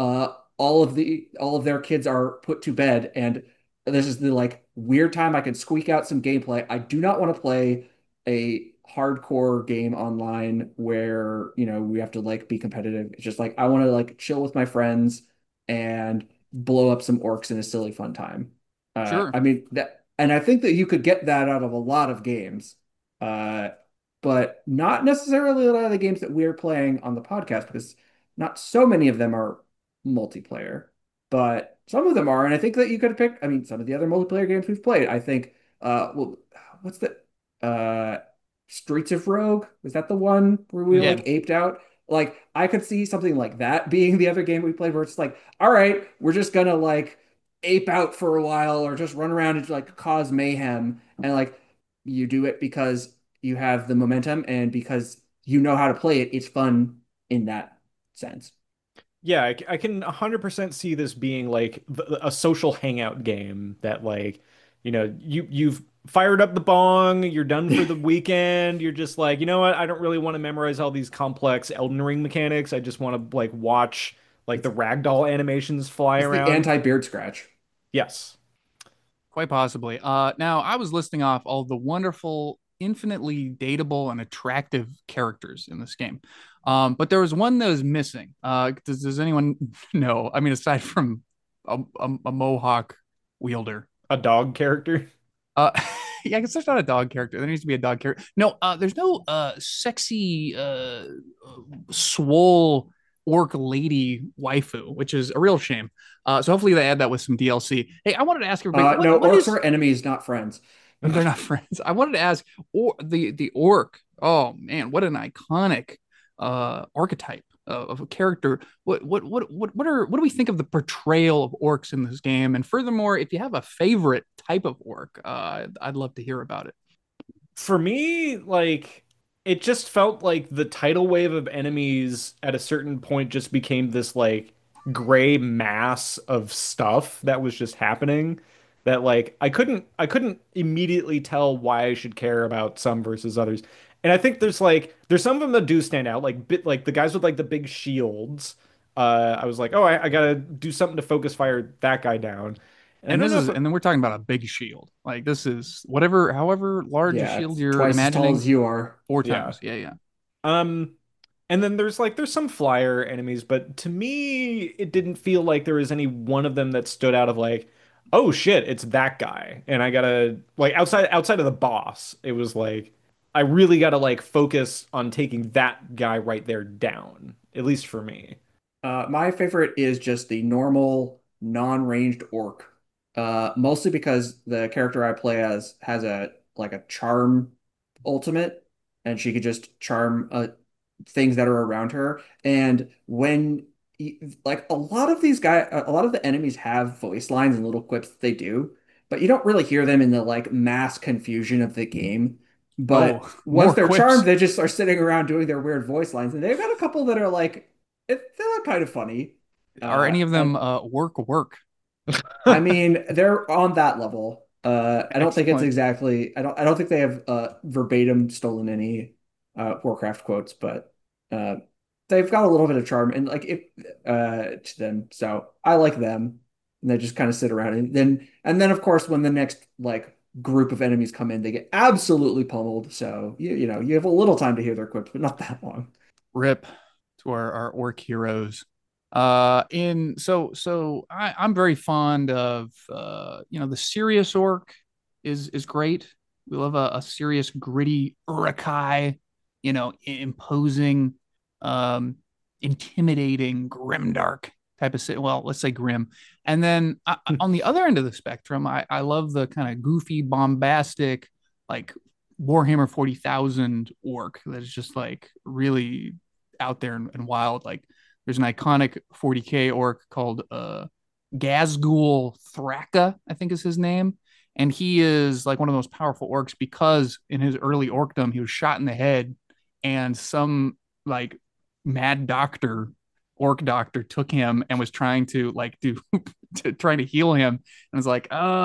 all of their kids are put to bed, and this is the like weird time I can squeak out some gameplay. I do not want to play a hardcore game online where, we have to like be competitive. It's just like I want to like chill with my friends and blow up some orcs in a silly fun time. Sure. I mean that, and I think that you could get that out of a lot of games, uh, but not necessarily a lot of the games that we're playing on the podcast because not so many of them are multiplayer, but some of them are, and I think that you could pick. I mean, some of the other multiplayer games we've played. I think, well, what's the uh, Streets of Rogue? Was that the one where we Yeah. like aped out? Like, I could see something like that being the other game we played, where it's like, all right, we're just gonna like ape out for a while or just run around and like cause mayhem, and like you do it because you have the momentum and because you know how to play it. It's fun in that sense. Yeah, I can 100% see this being like a social hangout game that like, you've fired up the bong, you're done for the weekend, you're just like, you know what? I don't really want to memorize all these complex Elden Ring mechanics. I just want to like watch like It's the ragdoll animations fly it's the around. anti-beard scratch. Yes. Quite possibly. Now I was listing off all the wonderful, infinitely dateable and attractive characters in this game. But there was one that was missing. Does anyone know? I mean, aside from a Mohawk wielder. A dog character. Uh, yeah, I guess there's not a dog character. There needs to be a dog character. No, there's no sexy swole orc lady waifu, which is a real shame. So hopefully they add that with some DLC. Hey, I wanted to ask everybody No, what orcs is are enemies, not friends. they're not friends. I wanted to ask or the orc. Oh man, what an iconic archetype of a character. What do we think of the portrayal of orcs in this game? And furthermore, if you have a favorite type of orc, I'd love to hear about it. For me, like it just felt like the tidal wave of enemies at a certain point just became this like gray mass of stuff that was just happening that like I couldn't immediately tell why I should care about some versus others. And I think there's some of them that do stand out, like the guys with like the big shields. I was like, oh, I gotta do something to focus fire that guy down. And I And don't this know is, if and then we're talking about a big shield. Like this is whatever, however large a Yeah, shield it's you're twice as tall imagining, as you are. four yeah. times. Yeah, yeah. Um, and then there's some flyer enemies, but to me, it didn't feel like there was any one of them that stood out of like, oh shit, it's that guy. And I gotta like outside of the boss, it was like I really gotta like focus on taking that guy right there down, at least for me. My favorite is just the normal non-ranged orc. Mostly because the character I play as has a like a charm ultimate, and she could just charm things that are around her. And like a lot of these guys, a lot of the enemies have voice lines and little quips that they do. but you don't really hear them in the like mass confusion of the game. Oh, But once more they're charmed, quips. they just are sitting around doing their weird voice lines, and they've got a couple that are like they're kind of funny. Are any of them And work? I mean, they're on that level. I don't think it's Excellent. exactly. I don't think they have verbatim stolen any Warcraft quotes, but uh, they've got a little bit of charm and like if to them. So I like them, and they just kind of sit around and then of course when the next like group of enemies come in, they get absolutely pummeled. So you know you have a little time to hear their quips, but not that long. Rip to our orc heroes. In so I'm very fond of the serious orc is great. We love a serious, gritty Urukai, imposing, um, intimidating, grimdark type of well, let's say grim. And then on the other end of the spectrum, I love the kind of goofy, bombastic, like Warhammer 40,000 orc that is just like really out there and wild. Like there's an iconic 40k orc called Gazgul Thraka, I think is his name. And he is like one of the most powerful orcs because in his early orcdom, he was shot in the head and some like mad doctor, orc doctor took him and was trying to like do trying to heal him and was like,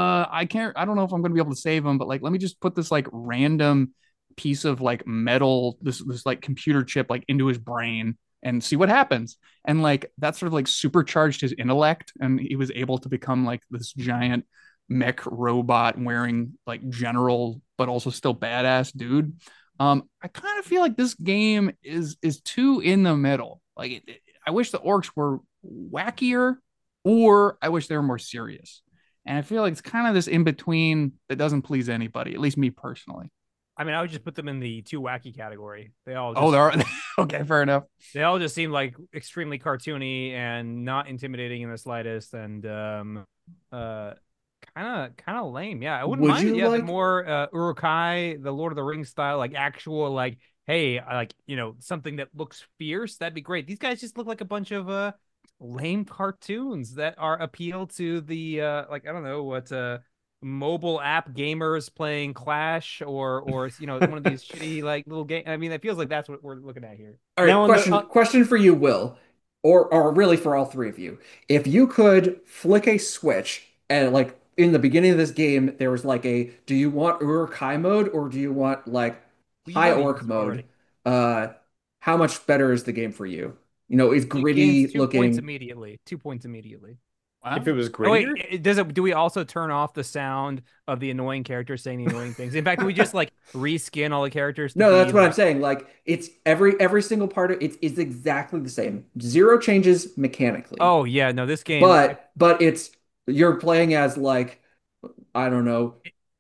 I don't know if I'm gonna be able to save him, but like let me just put this like random piece of like metal, this like computer chip like into his brain and see what happens. And like that sort of like supercharged his intellect, and he was able to become like this giant mech robot wearing like general, but also still badass dude. I kind of feel like this game is too in the middle. Like I wish the orcs were wackier, or I wish they were more serious. And I feel like it's kind of this in between that doesn't please anybody, at least me personally. I mean, I would just put them in the too wacky category. Oh, there are okay, fair enough. They all just seem like extremely cartoony and not intimidating in the slightest, and uh, kind of lame. Yeah, I wouldn't Would mind if you you had the like? more Urukai, the Lord of the Rings style, like actual like, hey, like something that looks fierce. That'd be great. These guys just look like a bunch of lame cartoons that are appeal to the like I don't know what mobile app gamers playing Clash or one of these shitty like little game. I mean, it feels like that's what we're looking at here. All right, Now on the question for you, Will, or really for all three of you. If you could flick a switch and like in the beginning of this game, there was like a do you want Uruk-hai mode or do you want like We high have these orc mode? already. Uh, how much better is the game for you? You know, is It gains gritty 2 points looking. immediately. 2 points immediately. if it Wow. was Oh wait, grittier, does it? Do we also turn off the sound of the annoying characters saying the annoying things? In fact, do we just like reskin all the characters to No, be that's what I'm like? saying. Like it's every single part of it is exactly the same. Zero changes mechanically. Oh yeah, no, this game. But it's you're playing as like I don't know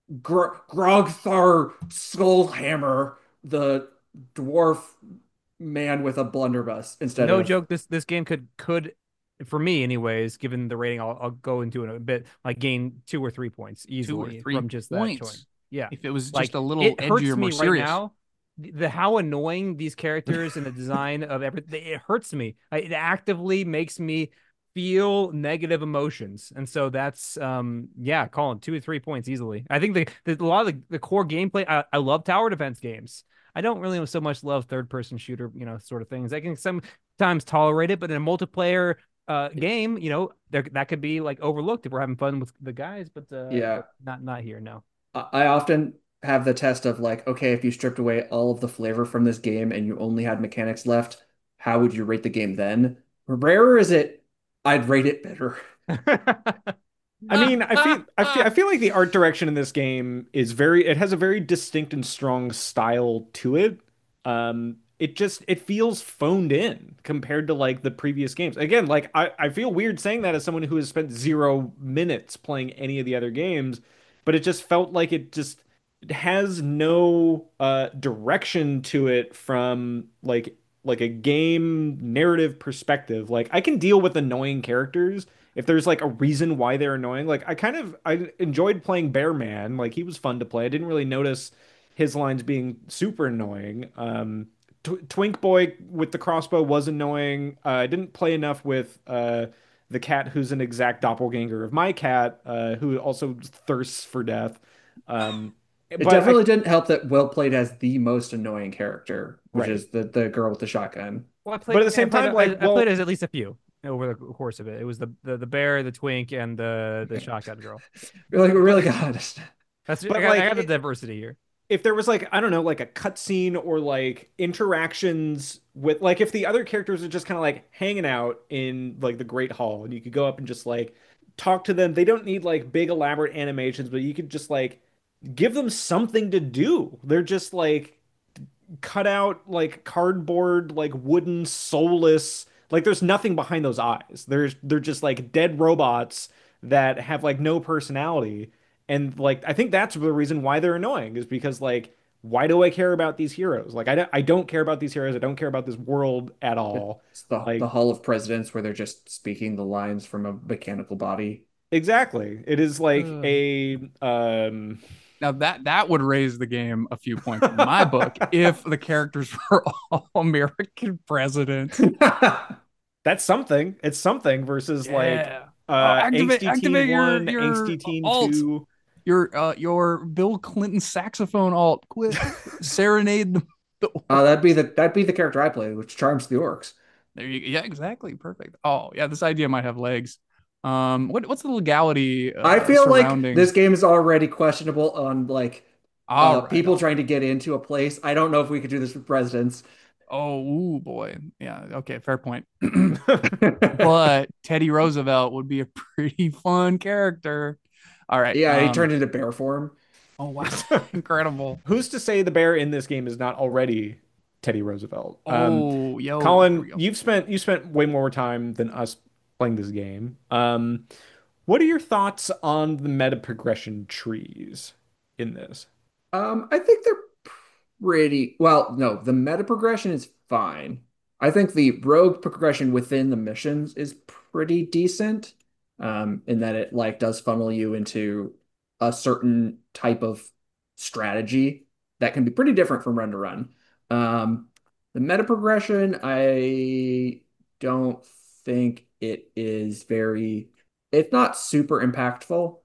Grogthar Skullhammer, the dwarf man with a blunderbuss instead No of joke. This game could for me anyways, given the rating, I'll go into it in a bit. Like gain 2 or 3 points Two or easily three from just that choice. points. Yeah, If it was just like a little it edgier, hurts more me right serious. now. The how annoying these characters and the design of everything it hurts me. It actively makes me feel negative emotions, and so that's yeah, Colin 2 or 3 points easily. I think a lot of the core gameplay. I love tower defense games. I don't really so much love third person shooter, sort of things. I can sometimes tolerate it, but in a multiplayer game, that could be like overlooked if we're having fun with the guys, yeah. but not here, no. I often have the test of like, okay, if you stripped away all of the flavor from this game and you only had mechanics left, how would you rate the game then? Rarer is it? I'd rate it better. I mean, I feel like the art direction in this game is it has a very distinct and strong style to it. It feels phoned in compared to like the previous games. Again, like I feel weird saying that as someone who has spent 0 minutes playing any of the other games, but it just felt like it has no direction to it from like a game narrative perspective. Like I can deal with annoying characters if there's like a reason why they're annoying. Like I enjoyed playing Bearman. Like he was fun to play. I didn't really notice his lines being super annoying. Twink Boy with the crossbow was annoying. I didn't play enough with the cat who's an exact doppelganger of my cat, who also thirsts for death. Um, It but I definitely didn't help that Will played as the most annoying character, which right. is the girl with the shotgun. Well, But at the same time, like, I played well, as at least a few over the course of it. It was the bear, the twink, and the shotgun girl. We really but got honest. but I like got the diversity here. if there was like I don't know like a cutscene or like interactions with like if the other characters are just kind of like hanging out in like the Great Hall and you could go up and just like talk to them. They don't need like big elaborate animations, but you could just like give them something to do. They're just like cut out like cardboard, like wooden, soulless. Like there's nothing behind those eyes. They're just like dead robots that have like no personality. And like I think that's the reason why they're annoying is because like why do I care about these heroes? Like I don't care about these heroes. I don't care about this world at all. It's the Like Hall of Presidents where they're just speaking the lines from a mechanical body. exactly. It is like Ugh. a Now that would raise the game a few points in my book if the characters were all American presidents. that's something. It's something versus like Yeah. Activate Angsty Teen activate 1, your Angsty Teen alt, 2. your Bill Clinton saxophone alt. Quit serenade the That'd be the character I play, which charms the orcs. There you yeah, exactly. Perfect. Oh, yeah, this idea might have legs. What's the legality I feel like surrounding this game is already questionable on like all right, people all trying right. to get into a place. I don't know if we could do this with presidents. Oh, ooh, boy. Yeah, okay, fair point. But Teddy Roosevelt would be a pretty fun character. All right. Yeah, he turned into bear form. Oh wow. Incredible. Who's to say the bear in this game is not already Teddy Roosevelt? Oh, yo, here Colin, we go. you spent way more time than us playing this game. What are your thoughts on the meta progression trees in this? I think they're pretty well. No, the meta progression is fine. I think the rogue progression within the missions is pretty decent. In that it like does funnel you into a certain type of strategy that can be pretty different from run to run. The meta progression, I don't think it is very. It's not super impactful.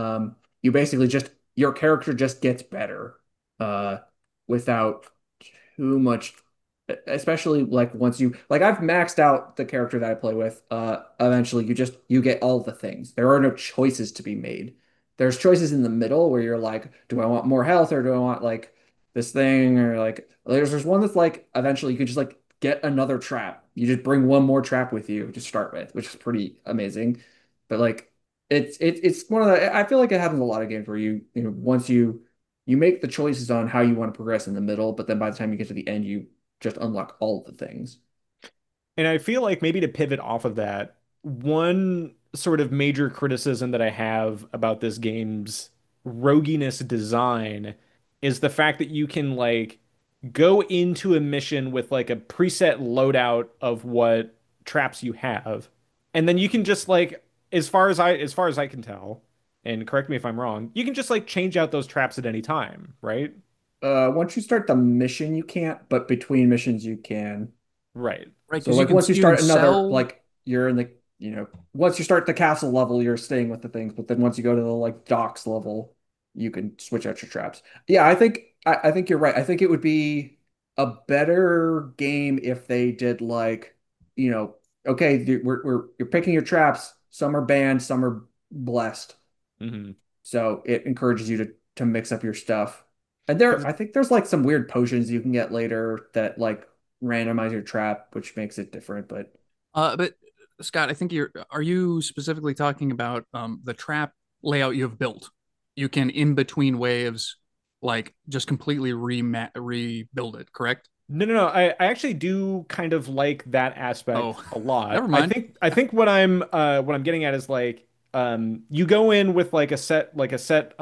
You basically just your character just gets better uh without too much, especially like once you like I've maxed out the character that I play with. Eventually you get all the things. There are no choices to be made. There's choices in the middle where you're like, do I want more health or do I want like this thing or like there's one that's like eventually you can just like get another trap. You just bring one more trap with you to start with, which is pretty amazing. But like it's one of the I feel like it happens in a lot of games where you know once you make the choices on how you want to progress in the middle, but then by the time you get to the end, you just unlock all of the things. And I feel like maybe to pivot off of that, one sort of major criticism that I have about this game's roguiness design is the fact that you can like go into a mission with like a preset loadout of what traps you have. And then you can just like as far as I can tell, and correct me if I'm wrong, you can just like change out those traps at any time, right? Once you start the mission, you can't, but between missions, you can. Right, So because like once you you can start another, sell. like you're in the, you know, once you start the castle level, you're staying with the things, but then once you go to the like docks level, you can switch out your traps. Yeah, I think you're right. I think it would be a better game if they did like, you know, okay, we're you're picking your traps. Some are banned, some are blessed. Hmm. So it encourages you to mix up your stuff. And I think there's like some weird potions you can get later that like randomize your trap, which makes it different. But But Scott, I think are you specifically talking about the trap layout you have built? You can in between waves, like just completely rebuild it, correct? No. I actually do kind of like that aspect Oh, a lot. never mind. I think what I'm getting at is like you go in with like a set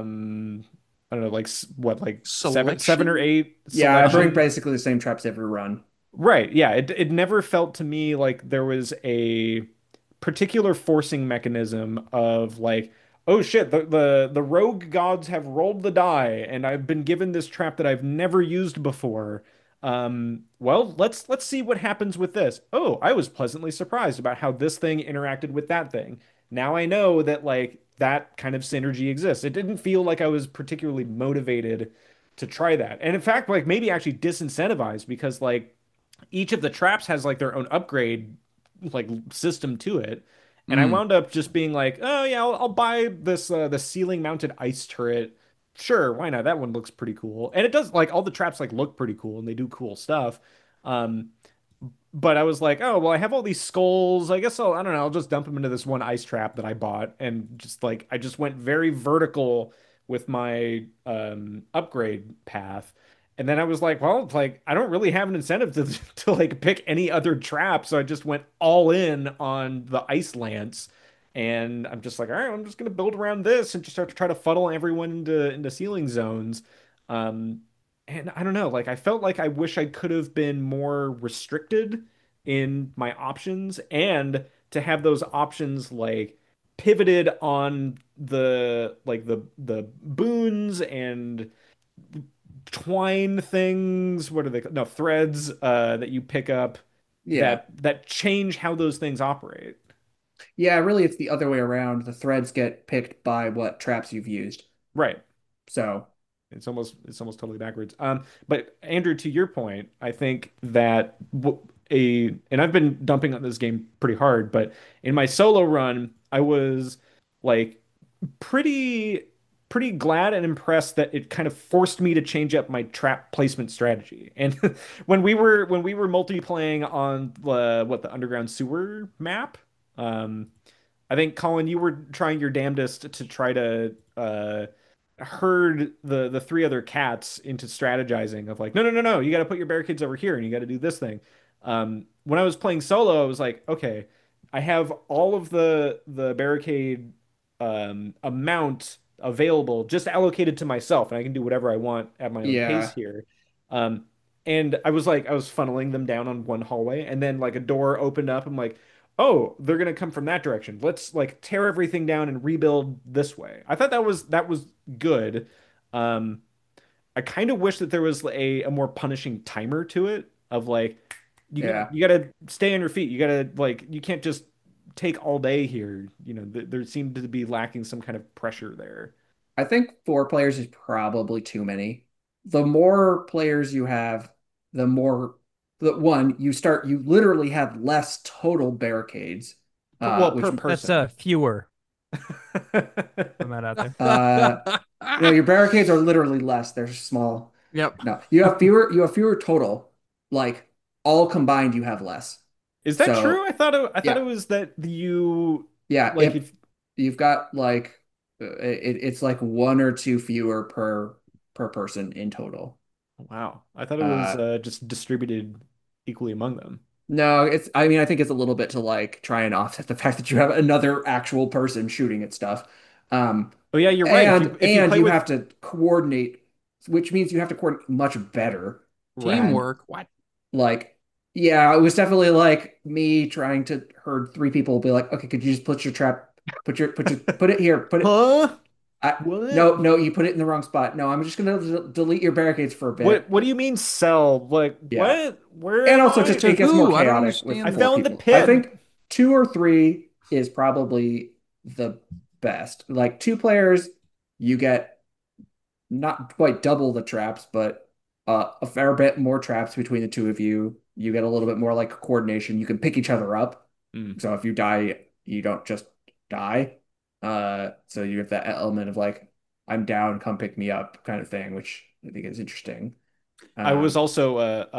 I don't know like what like seven or Selection? eight yeah, I bring selection. basically the same traps every run. Right. Yeah, it never felt to me like there was a particular forcing mechanism of like, oh shit, the rogue gods have rolled the die and I've been given this trap that I've never used before. Well, let's see what happens with this. Oh, I was pleasantly surprised about how this thing interacted with that thing. Now I know that like that kind of synergy exists. It didn't feel like I was particularly motivated to try that. And in fact, like maybe actually disincentivized because like each of the traps has like their own upgrade like system to it. And I Mm. wound up just being like, oh yeah, I'll buy this the ceiling mounted ice turret. Sure, why not? That one looks pretty cool. And it does like all the traps like look pretty cool and they do cool stuff. Um, but I was like, oh, well, I have all these skulls. I guess I don't know, I'll just dump them into this one ice trap that I bought. And just like, I just went very vertical with my upgrade path. And then I was like, well, like, I don't really have an incentive to, to like pick any other trap. So I just went all in on the ice lance. And I'm just like, all right, I'm just going to build around this and just start to try to funnel everyone into ceiling zones. Um, and I don't know, like I felt like I wish I could have been more restricted in my options and to have those options like pivoted on the boons and twine things, what are they called? No, threads that you pick up Yeah. that change how those things operate. Yeah, really it's the other way around. The threads get picked by what traps you've used. Right. So, It's almost totally backwards. But Andrew, to your point, I think that and I've been dumping on this game pretty hard, but in my solo run, I was like pretty pretty glad and impressed that it kind of forced me to change up my trap placement strategy. And when we were multiplaying on the underground sewer map, I think Colin, you were trying your damnedest to try to herd the three other cats into strategizing of like, no, no, no, no, you got to put your barricades over here and you got to do this thing. When I was playing solo, I was like, okay, I have all of the barricade amount available just allocated to myself, and I can do whatever I want at my own pace yeah. here. Um, and I was like, I was funneling them down on one hallway, and then like a door opened up. I'm like, oh, they're gonna come from that direction. Let's like tear everything down and rebuild this way. I thought that was good. Um, I kind of wish that there was a more punishing timer to it of like Yeah. you gotta stay on your feet. You gotta like you can't just take all day here. There seemed to be lacking some kind of pressure there. I think 4 players is probably too many. The more players you have, the more the one you literally have less total barricades. Well, Which per That's person. fewer. Putting that out there. uh no, your barricades are literally less. They're small. Yep. No, you have fewer total. Like all combined you have less. Is that true? So I thought it yeah. was that you Yeah, like if if you've got like it's like one or two fewer per person in total. wow. I thought it was Uh just distributed equally among them. no, I mean I think it's a little bit to like try and offset the fact that you have another actual person shooting at stuff. Um Oh yeah, you're right. If you and if you and play you with have to coordinate, which means you have to coordinate much better. right. And Teamwork. What? like yeah, it was definitely like me trying to herd 3 people, be like, okay, could you just put your trap, put it here, put it. Huh? I, What? no, no, you put it in the wrong spot. No, I'm just gonna delete your barricades for a What bit. what do you mean sell? Like Yeah, what? Where and am also I? just To it gets more who? I don't chaotic with I understand four this. fell in the people. I pit. think 2 or 3 is probably the best. Like 2 players, you get not quite double the traps, but a fair bit more traps between the two of you. You get a little bit more like coordination. You can pick each other up. Hmm. So if you die, you don't just die. So you have that element of like, I'm down, come pick me up kind of thing, which I think is interesting. I was Um, also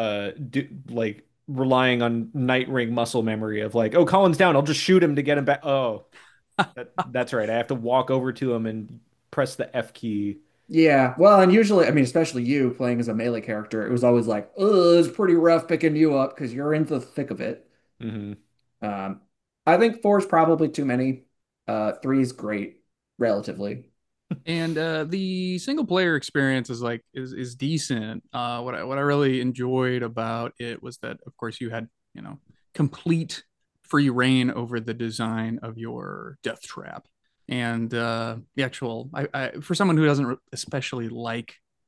like relying on Night Ring muscle memory of like, oh, Colin's down. I'll just shoot him to get him back. Oh, that's right. I have to walk over to him and press the F key. yeah, well, and usually, I mean, especially you playing as a melee character, it was always like, oh, it's pretty rough picking you up because you're in the thick of it. Hmm. Um, I think 4 is probably too many. 3 is great, relatively. And the single player experience is like is decent. What I really enjoyed about it was that of course you had, complete free reign over the design of your death trap. And the actual I for someone who doesn't especially like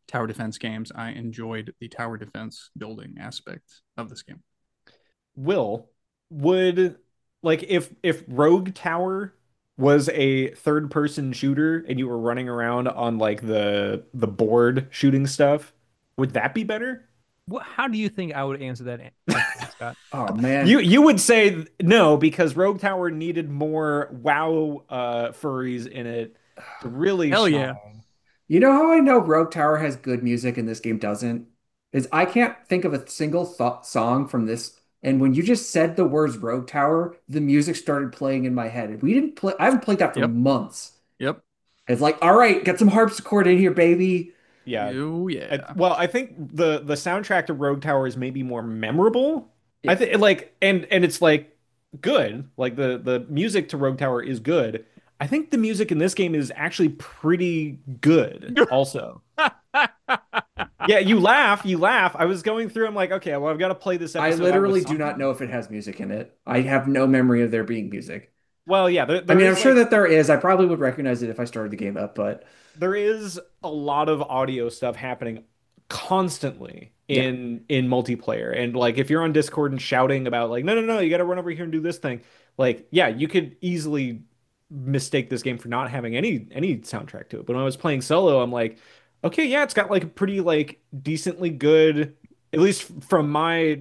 tower defense games, I enjoyed the tower defense building aspect of this game. Will, would like if Rogue Tower was a third person shooter and you were running around on like the board shooting stuff, would that be better? How do you think I would answer that question, Scott? Oh man. You would say no because Rogue Tower needed more WoW furries in it to really Hell shine. yeah. You know how I know Rogue Tower has good music and this game doesn't? Is I can't think of a single th song from this. And when you just said the words Rogue Tower, the music started playing in my head. We didn't play, I haven't played that for Yep. months. Yep. It's like, all right, get some harpsichord in here, baby. Yeah. Oh yeah. Well, I think the soundtrack to Rogue Tower is maybe more memorable. I Yeah. think like and it's like good. Like the music to Rogue Tower is good. I think the music in this game is actually pretty good also. Yeah, you laugh, you laugh. I was going through, I'm like, okay, well, I've got to play this I episode out literally with do not something. know if it has music in it. I have no memory of there being music. Well, yeah, I there mean, I'm is sure like that there is. I probably would recognize it if I started the game up, but there is a lot of audio stuff happening constantly yeah. in multiplayer. And like if you're on Discord and shouting about like, no, you got to run over here and do this thing. Like, yeah, you could easily mistake this game for not having any soundtrack to it. But when I was playing solo, I'm like, okay, yeah, it's got like a pretty like decently good, at least from my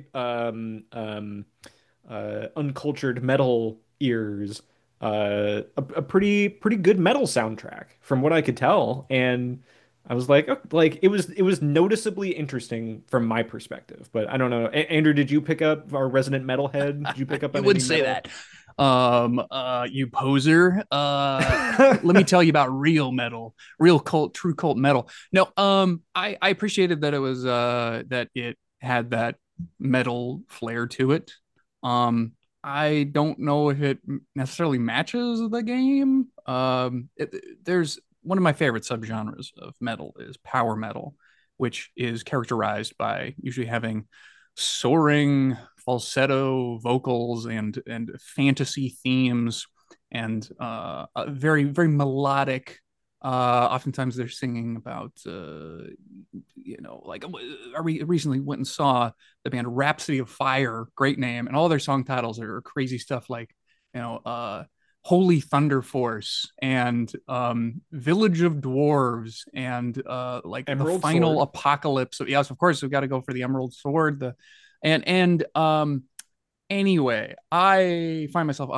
uncultured metal ears, a pretty good metal soundtrack from what I could tell. And I was like, oh, like it was noticeably interesting from my perspective. But I don't know. Andrew, did you pick up our resident metalhead? Did you pick up You on would any say metal? that. You poser. Let me tell you about real metal, real cult, true cult metal. No, I appreciated that it was that it had that metal flair to it. I don't know if it necessarily matches the game. There's one of my favorite subgenres of metal is power metal, which is characterized by usually having soaring falsetto vocals and fantasy themes and a very melodic. Oftentimes they're singing about like I recently went and saw the band Rhapsody of Fire, great name, and all their song titles are crazy stuff like Holy Thunder Force and Village of Dwarves and like the Emerald final Sword. apocalypse. So yes, of course we've got to go for the Emerald Sword. And anyway, I find myself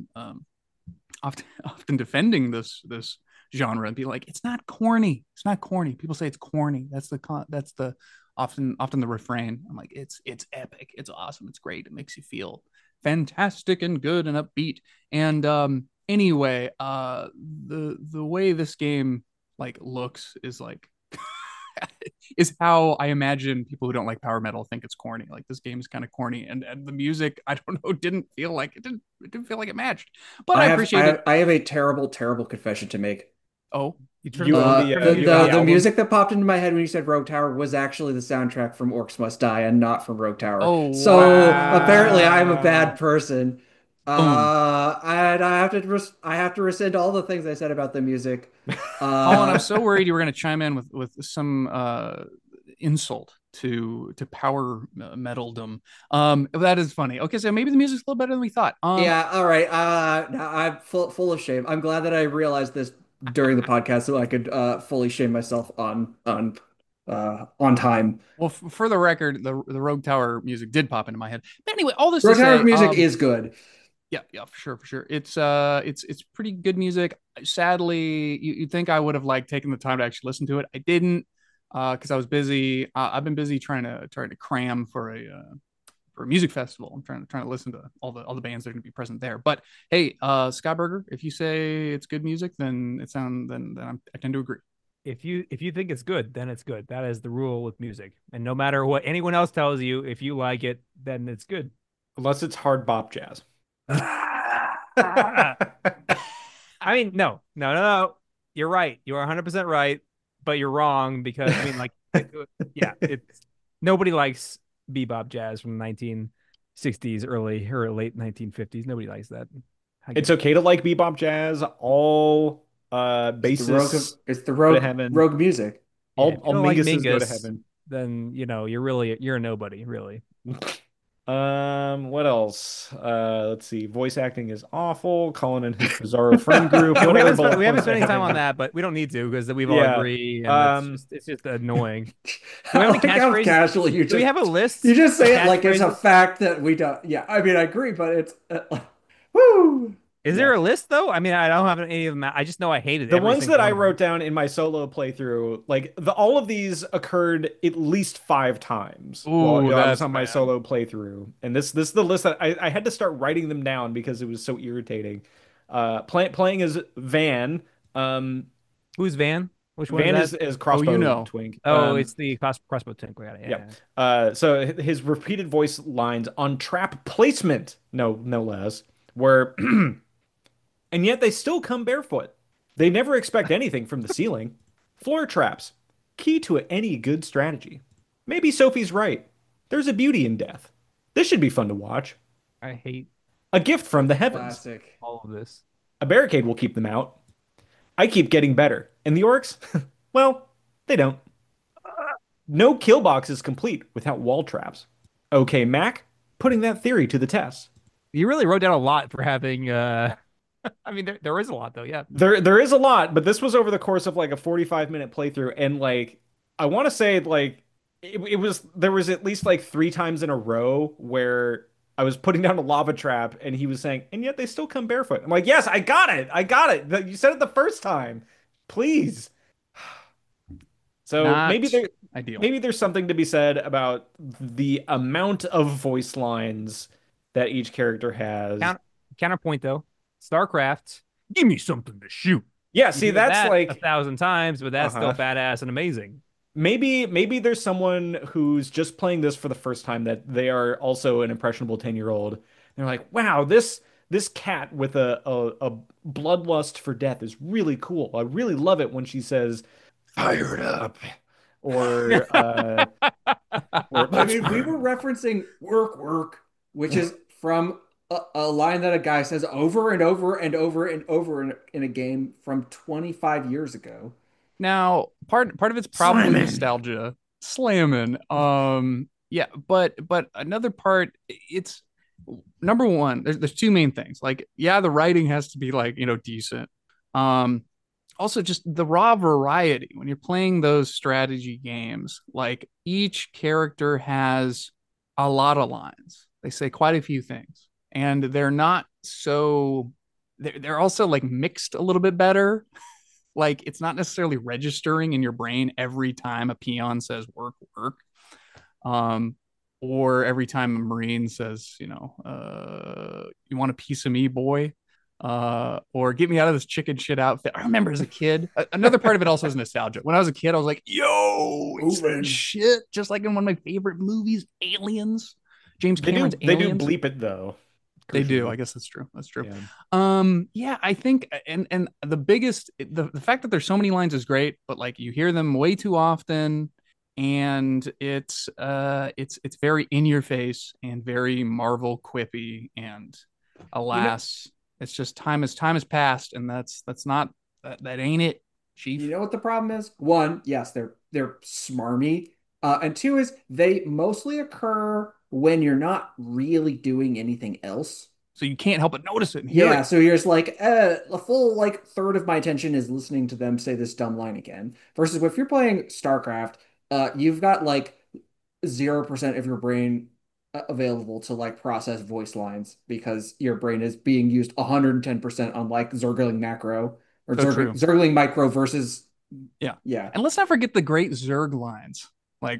often defending this genre and be like, it's not corny. It's not corny. People say it's corny. That's the often the refrain. I'm like, it's epic. It's awesome. It's great. It makes you feel fantastic and good and upbeat. And anyway, the way this game like looks is like is how I imagine people who don't like power metal think it's corny. Like this game is kind of corny, and the music I don't know didn't feel like it matched. But I appreciate it. I have a terrible, terrible confession to make. Oh, You You own the turn the you own music the The off. album. music that popped into my head when you said Rogue Tower was actually the soundtrack from Orcs Must Die and not from Rogue Tower. oh So wow! apparently I'm a bad Wow. person. Boom, And I have to rescind all the things I said about the music. Colin. I'm Uh, so worried you were going to chime in with some insult to power metaldom. That is funny. Okay, so maybe the music's a little better than we thought. yeah, all right. Now I'm full of shame. I'm glad that I realized this during the podcast so I could fully shame myself on time. Well, for the record, the Rogue Tower music did pop into my head. But anyway, all this to Rogue Tower's say, music is good. yeah, for sure. It's pretty good music. Sadly, you'd think I would have like taken the time to actually listen to it. I didn't because I was busy. I've been busy trying to cram for a music festival. I'm trying to listen to all the bands that are going to be present there. But hey, Scott Berger, if you say it's good music, then I tend to agree. If you think it's good, then it's good. That is the rule with music. And no matter what anyone else tells you, if you like it, then it's good. Unless it's hard bop jazz. I mean, no. You're right. You are 100% right, but you're wrong because I mean, like, yeah, it's nobody likes bebop jazz from the 1960s, early or late 1950s. Nobody likes that. I It's get it. okay to like bebop jazz. All bassists It's the go to Rogue heaven. Rogue music. All if you don't like Minguses go to Mingus, heaven. then you're a nobody, really. What else? Let's see. Voice acting is awful. Colin and his Bizarro friend group. Yeah, What other we bullet haven't points spent I any time on haven't? that, but we don't need to because we all Yeah. agree, and Um, it's just annoying. Do we I have any like how catchphrases? casual Do we have a list you just of say it like it's a catchphrases? fact that we don't. Yeah, I mean, I agree, but it's woo. Is Yeah. there a list though? I mean, I don't have any of them. I just know I hated the every ones single that I one of them. wrote down in my solo playthrough, like all of these occurred at least 5 times while Ooh, I was that's on my bad. solo playthrough. And this is the list that I had to start writing them down because it was so irritating. Playing as Van. Um, Who's Van? Which one is Van that? is Oh, you Crossbow know. Twink. Oh, it's the crossbow tank. Got it. Yeah. Yeah. So his repeated voice lines on trap placement, no less, were, and yet they still come barefoot. They never expect anything from the ceiling. Floor traps, key to any good strategy. Maybe Sophie's right. There's a beauty in death. This should be fun to watch. I hate A gift from the heavens. Classic. all of this. A barricade will keep them out. I keep getting better. And the orcs? Well, they don't. No kill box is complete without wall traps. Okay, Mac, putting that theory to the test. You really wrote down a lot for having. I mean, there is a lot though. Yeah. There is a lot, but this was over the course of like a 45-minute playthrough, and like I want to say like it was there was at least like 3 times in a row where I was putting down a lava trap and he was saying, and yet they still come barefoot. I'm like, yes, I got it. I got it. You said it the first time. Please. So Not ideal. maybe there's something to be said about the amount of voice lines that each character has. Counterpoint though, StarCraft. Give me something to shoot. Yeah, You see, hear that's that like 1,000 times, but that's still uh-huh. badass and amazing. Maybe there's someone who's just playing this for the first time that they are also an impressionable 10-year-old. They're like, wow, this cat with a bloodlust for death is really cool. I really love it when she says, fired up. Or or I let's mean, we were burn. referencing work, which is from a line that a guy says over and over and over and over in a game from 25 years ago. Now, part of it's probably Slamming. nostalgia, slamming. Yeah, but another part, it's number one. There's two main things. Like, yeah, the writing has to be like decent. Um, Also just the raw variety when you're playing those strategy games. Like each character has a lot of lines. They say quite a few things, and they're not so. They're also like mixed a little bit better. Like it's not necessarily registering in your brain every time a peon says work work, um or every time a marine says you want a piece of me boy, or get me out of this chicken shit outfit. I remember as a kid, another part of it also is nostalgia. When I was a kid I was like, yo, he said shit just like in one of my favorite movies, Aliens. James Cameron's They do Aliens. bleep it though. They do. Crucially. I guess that's true. That's true. Yeah. Yeah, I think and the biggest the fact that there's so many lines is great, but like you hear them way too often, and it's very in your face and very Marvel quippy, and alas, it's just time has passed, and that's not that ain't it, Chief. You know what the problem is? One, yes, they're smarmy. And two is they mostly occur when you're not really doing anything else. So you can't help but notice it and hear Yeah, it. so you're just like, a full like third of my attention is listening to them say this dumb line again. Versus if you're playing StarCraft, you've got like 0% of your brain available to like process voice lines because your brain is being used 110% on like Zergling macro or So true. Zergling micro versus Yeah. yeah. And let's not forget the great Zerg lines. Like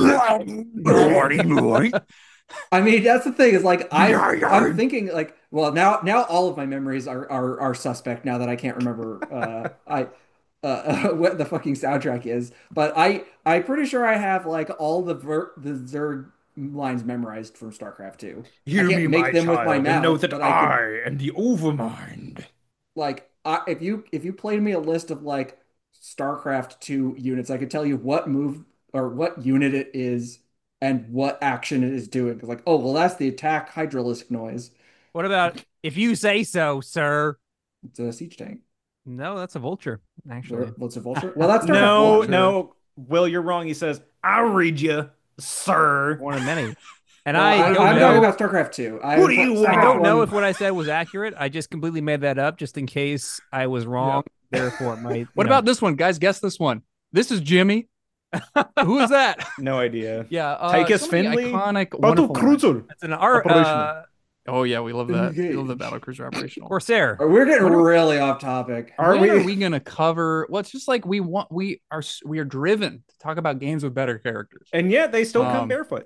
I mean, that's the thing is like I'm thinking like well now all of my memories are suspect now that I can't remember I what the fucking soundtrack is, but I'm pretty sure I have like all the Zerg lines memorized from StarCraft 2. I Hear me, can't make my them with my child, and know mouth, that but I could am the Overmind. like if you played me a list of like StarCraft 2 units, I could tell you what move or what unit it is and what action it is doing. 'Cause like, oh well, that's the attack hydralisk noise. What about if you say so, sir? It's a siege tank. No, that's a vulture, actually. What's a vulture? Well, that's StarCraft No, 1. no. Will, you're wrong. He says, "I'll read you, sir." One of many. And Well, I don't I'm talking know. about StarCraft 2. Who do you I want? don't StarCraft know 1. if what I said was accurate. I just completely made that up just in case I was wrong. Yep. Therefore, it might, What about this one, guys? Guess this one. This is Jimmy. Who is that? No idea. Yeah, Tychus some of the Finley, iconic battle wonderful cruiser, it's an art operational. Oh yeah, we love that. We love the Engage. battlecruiser operational. Corsair. We're getting What are- really off topic. Are When are we? we gonna cover? Well, it's just like we are driven to talk about games with better characters. And yet they still come Um, barefoot.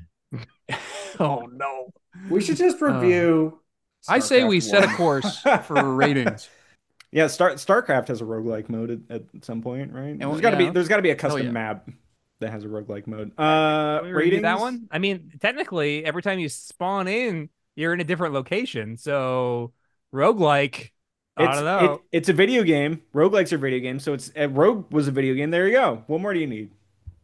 Oh no! We should just Uh, review I say we StarCraft set a 1. course for ratings. Yeah, StarCraft has a roguelike mode at some point, right? well, There's yeah. gotta be a custom yeah. map that has a roguelike mode. Can we review that Ratings? one? I mean, technically, every time you spawn in, you're in a different location. So, roguelike, I don't know. It's a video game. Roguelikes are video games, so it's Rogue was a video game. There you go. What more do you need?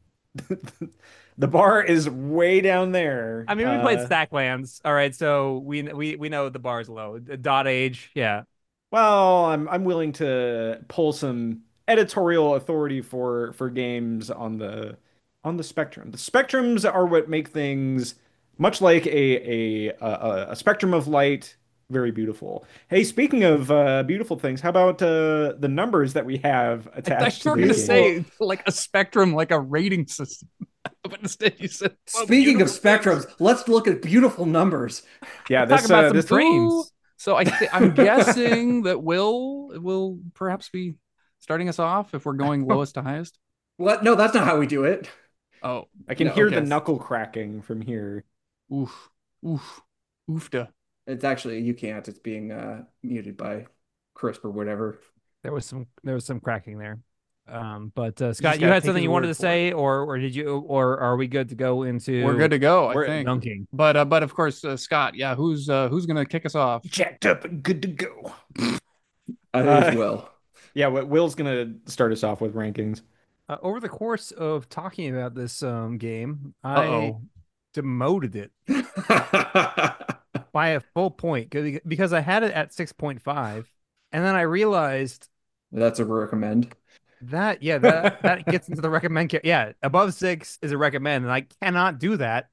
The bar is way down there. I mean, we played Stacklands. All right, so we know the bar's low. Dot age, yeah. Well, I'm willing to pull some editorial authority for games on the spectrum. The spectrums are what make things much like a spectrum of light very beautiful. Hey, speaking of beautiful things, how about the numbers that we have I thought attached you to were this gonna game? say like a spectrum, like a rating system, but instead you said, well, Speaking of beautiful things. spectrums, let's look at beautiful numbers. Yeah, Talk this about some this trains. Ooh. So I'm guessing that will perhaps be starting us off if we're going lowest to highest. What? No, that's not how we do it. Oh, I can No, hear okay. the knuckle cracking from here. oof, oof, oofda. It's actually you can't. It's being muted by Crisp or whatever. There was some cracking there. But just Scott, you gotta had take something his you wanted word to for say, or did you, or are we good to go into? We're good to go, I We're- think. dunking. But of course, Scott, yeah, who's gonna kick us off? Jacked up and good to go. I think Uh, it's Will. Yeah, Will's gonna start us off with rankings. Over the course of talking about this game, I Uh-oh. demoted it by a full point because I had it at 6.5, and then I realized That's a recommend. that that gets into the recommend. Yeah, above 6 is a recommend, and I cannot do that.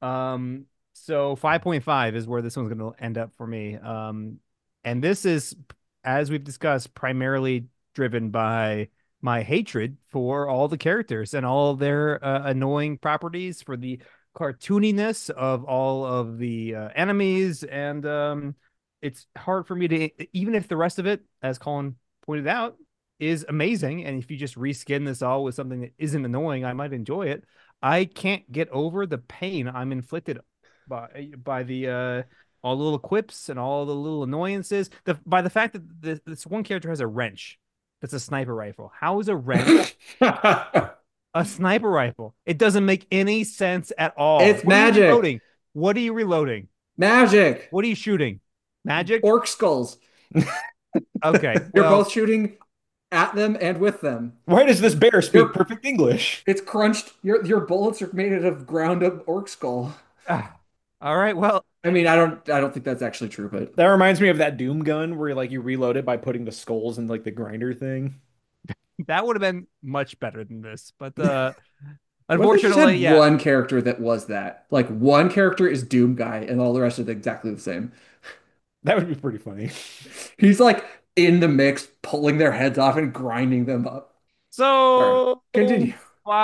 So 5.5 is where this one's going to end up for me. And this is, as we've discussed, primarily driven by my hatred for all the characters and all of their annoying properties, for the cartooniness of all of the enemies, and it's hard for me to, even if the rest of it, as Colin pointed out, is amazing, and if you just reskin this all with something that isn't annoying, I might enjoy it. I can't get over the pain I'm inflicted by the all the little quips and all the little annoyances. By the fact that this one character has a wrench that's a sniper rifle. How is a wrench a sniper rifle? It doesn't make any sense at all. It's What are you magic. reloading? What are you reloading? Magic. What are you shooting? Magic? Orc skulls. Okay. You're well, both shooting at them and with them. Why does this bear speak You're- perfect English? It's crunched. Your bullets are made out of ground up orc skull. all right. Well, I mean, I don't think that's actually true, but That reminds me of that Doom gun where like you reload it by putting the skulls in like the grinder thing. that would have been much better than this. But What if they just unfortunately, had yeah. one character that was that. Like one character is Doom Guy, and all the rest are exactly the same. That would be pretty funny. He's like in the mix, pulling their heads off and grinding them up. So Continue.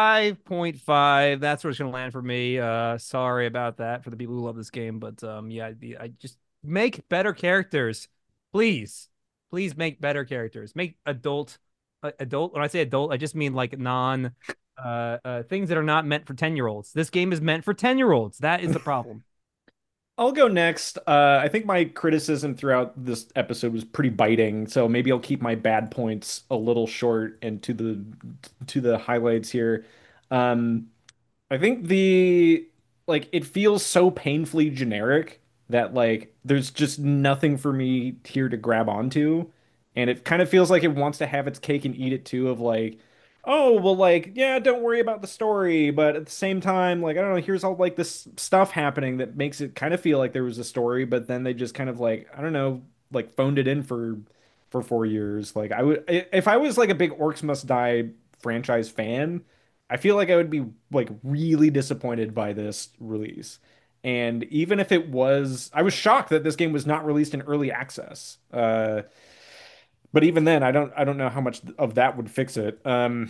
5.5. That's where it's gonna land for me. Sorry about that for the people who love this game, but yeah, I just make better characters, please. Please make better characters. Make adult. When I say adult, I just mean like non things that are not meant for 10-year-olds. This game is meant for 10-year-olds. That is the problem. I'll go next. I think my criticism throughout this episode was pretty biting, so maybe I'll keep my bad points a little short and to the highlights here. Um, I think the like it feels so painfully generic that like there's just nothing for me here to grab onto, and it kind of feels like it wants to have its cake and eat it too. Of like, oh well, like yeah, don't worry about the story, but at the same time, like I don't know, here's all like this stuff happening that makes it kind of feel like there was a story, but then they just kind of like I don't know, like phoned it in for 4 years. Like I would if I was like a big Orcs Must Die franchise fan. I feel like I would be like really disappointed by this release. And even if it was, I was shocked that this game was not released in early access. But even then, I don't know how much of that would fix it.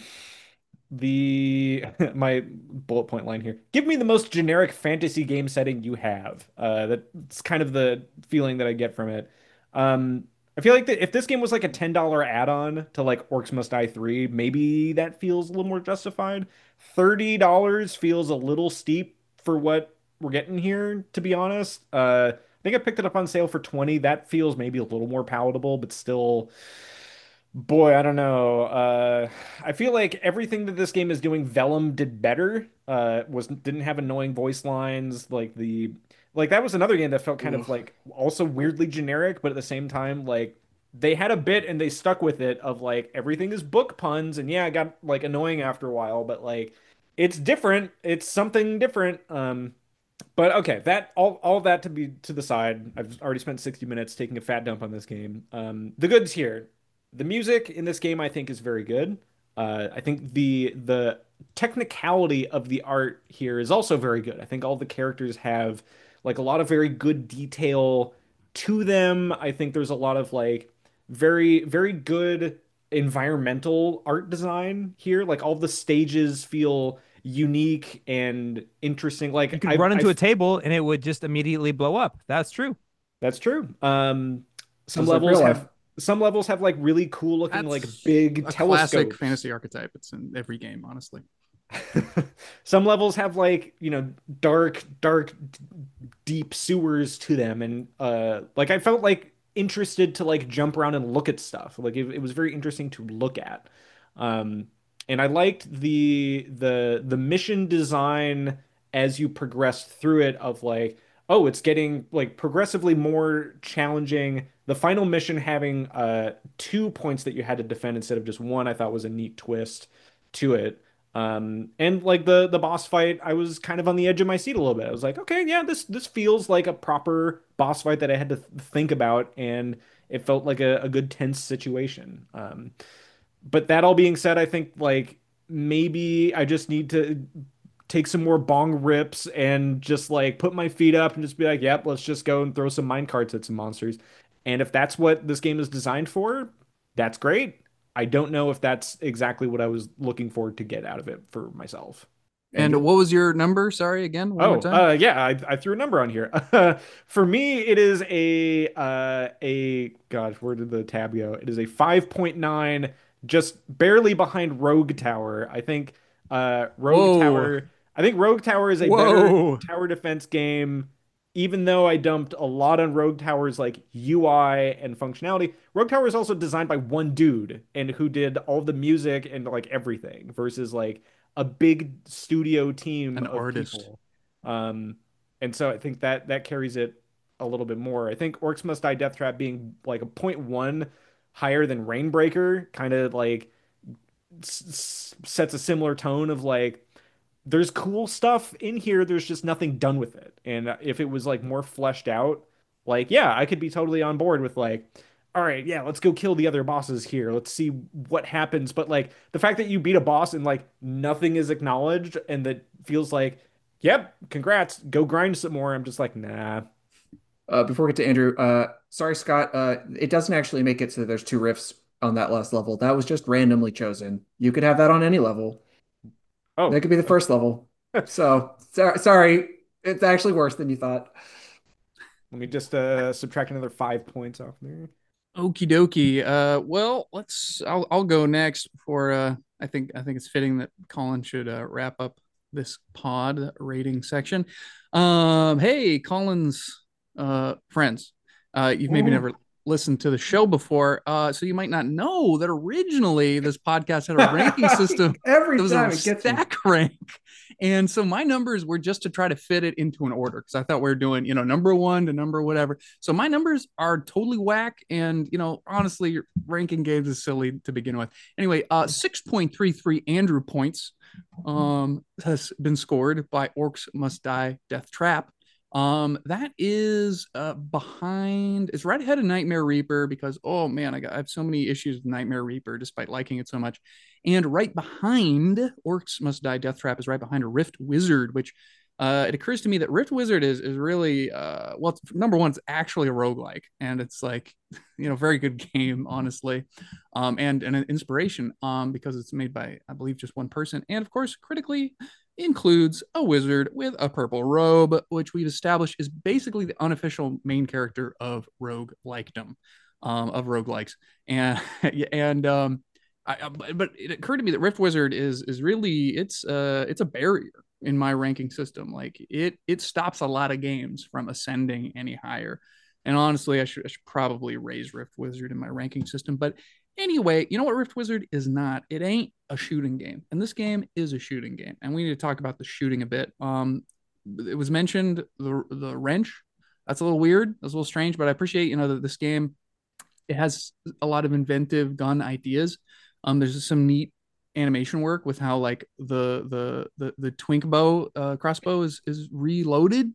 The my bullet point line here. Give me the most generic fantasy game setting you have. That's kind of the feeling that I get from it. I feel like that if this game was like a $10 add-on to like Orcs Must Die 3, maybe that feels a little more justified. $30 feels a little steep for what we're getting here, to be honest. I think I picked it up on sale for 20. That feels maybe a little more palatable, but still. Boy, I don't know. I feel like everything that this game is doing, Vellum did better. Was didn't have annoying voice lines like that was another game that felt kind of Ugh. like also weirdly generic, but at the same time like they had a bit and they stuck with it of like everything is book puns and yeah, it got like annoying after a while, but like it's different. It's something different. But okay, that all that to be to the side. I've already spent 60 minutes taking a fat dump on this game. The goods here. The music in this game I think is very good. I think the technicality of the art here is also very good. I think all the characters have like a lot of very good detail to them. I think there's a lot of like very good environmental art design here. Like all the stages feel unique and interesting. You Like could run into a table and it would just immediately blow up. That's true. that's true. Some Just like real levels life. have like really cool looking like That's big a classic telescopes. fantasy archetype. It's in every game, honestly. Some levels have like, dark deep sewers to them and like I felt like interested to like jump around and look at stuff. Like it was very interesting to look at. Um and I liked the mission design as you progressed through it of like, oh, it's getting like progressively more challenging. The final mission having 2 points that you had to defend instead of just one, I thought was a neat twist to it. And like the boss fight, I was kind of on the edge of my seat a little bit. I was like, okay, yeah, this feels like a proper boss fight that I had to think about, and it felt like a good tense situation. But that all being said, I think like maybe I just need to take some more bong rips and just like put my feet up and just be like, yep, let's just go and throw some mine carts at some monsters. And if that's what this game is designed for, that's great. I don't know if that's exactly what I was looking forward to get out of it for myself. And Andrew? what was your number? Sorry, again, one more Oh, time. yeah, I threw a number on here. For me, it is a gosh, where did the tab go? It is a 5.9, just barely behind Rogue Tower. Whoa. I think Rogue Tower is a better Whoa. tower defense game, even though I dumped a lot on Rogue Tower's like UI and functionality. Rogue Tower is also designed by one dude and who did all the music and like everything versus like a big studio team An of artist. people. Um, and so I think that carries it a little bit more. I think Orcs Must Die Death Trap being like a point 0.1 higher than Rainbreaker kind of like sets a similar tone of like there's cool stuff in here, there's just nothing done with it. And if it was like more fleshed out, like yeah, I could be totally on board with like all right, yeah, let's go kill the other bosses here. Let's see what happens. But like the fact that you beat a boss and like nothing is acknowledged and that feels like, yep, congrats, go grind some more. I'm just like, nah. Before we get to Andrew, sorry, Scott. It doesn't actually make it so there's two rifts on that last level. That was just randomly chosen. You could have that on any level. That Oh, could be the first level. So sorry, it's actually worse than you thought. let me just subtract another 5 points off there. Okie dokie. Well, I'll go next before I think it's fitting that Colin should wrap up this pod rating section. Hey, Colin's friends. You've maybe never listened to the show before, so you might not know that originally this podcast had a ranking system. Every It was time a it gets me. stack rank. And so my numbers were just to try to fit it into an order because I thought we were doing, number one to number whatever. So my numbers are totally whack. And, honestly, ranking games is silly to begin with. Anyway, 6.33 Andrew points has been scored by Orcs Must Die Death Trap. That is behind. It's right ahead of Nightmare Reaper because oh man, I have so many issues with Nightmare Reaper despite liking it so much. And right behind Orcs Must Die Death Trap is right behind Rift Wizard, which it occurs to me that Rift Wizard is really well, number one, it's actually a roguelike, and it's like very good game, honestly, and an inspiration because it's made by I believe just one person, and of course critically includes a wizard with a purple robe, which we've established is basically the unofficial main character of rogue likedom, of roguelikes. And and but it occurred to me that Rift Wizard is really it's a barrier in my ranking system. Like it stops a lot of games from ascending any higher. And honestly, I should probably raise Rift Wizard in my ranking system. But anyway, you know what Rift Wizard is not? It ain't a shooting game. And this game is a shooting game. And we need to talk about the shooting a bit. It was mentioned the wrench. That's a little weird. That's a little strange, but I appreciate, that this game, it has a lot of inventive gun ideas. There's some neat animation work with how like the twink bow crossbow is reloaded.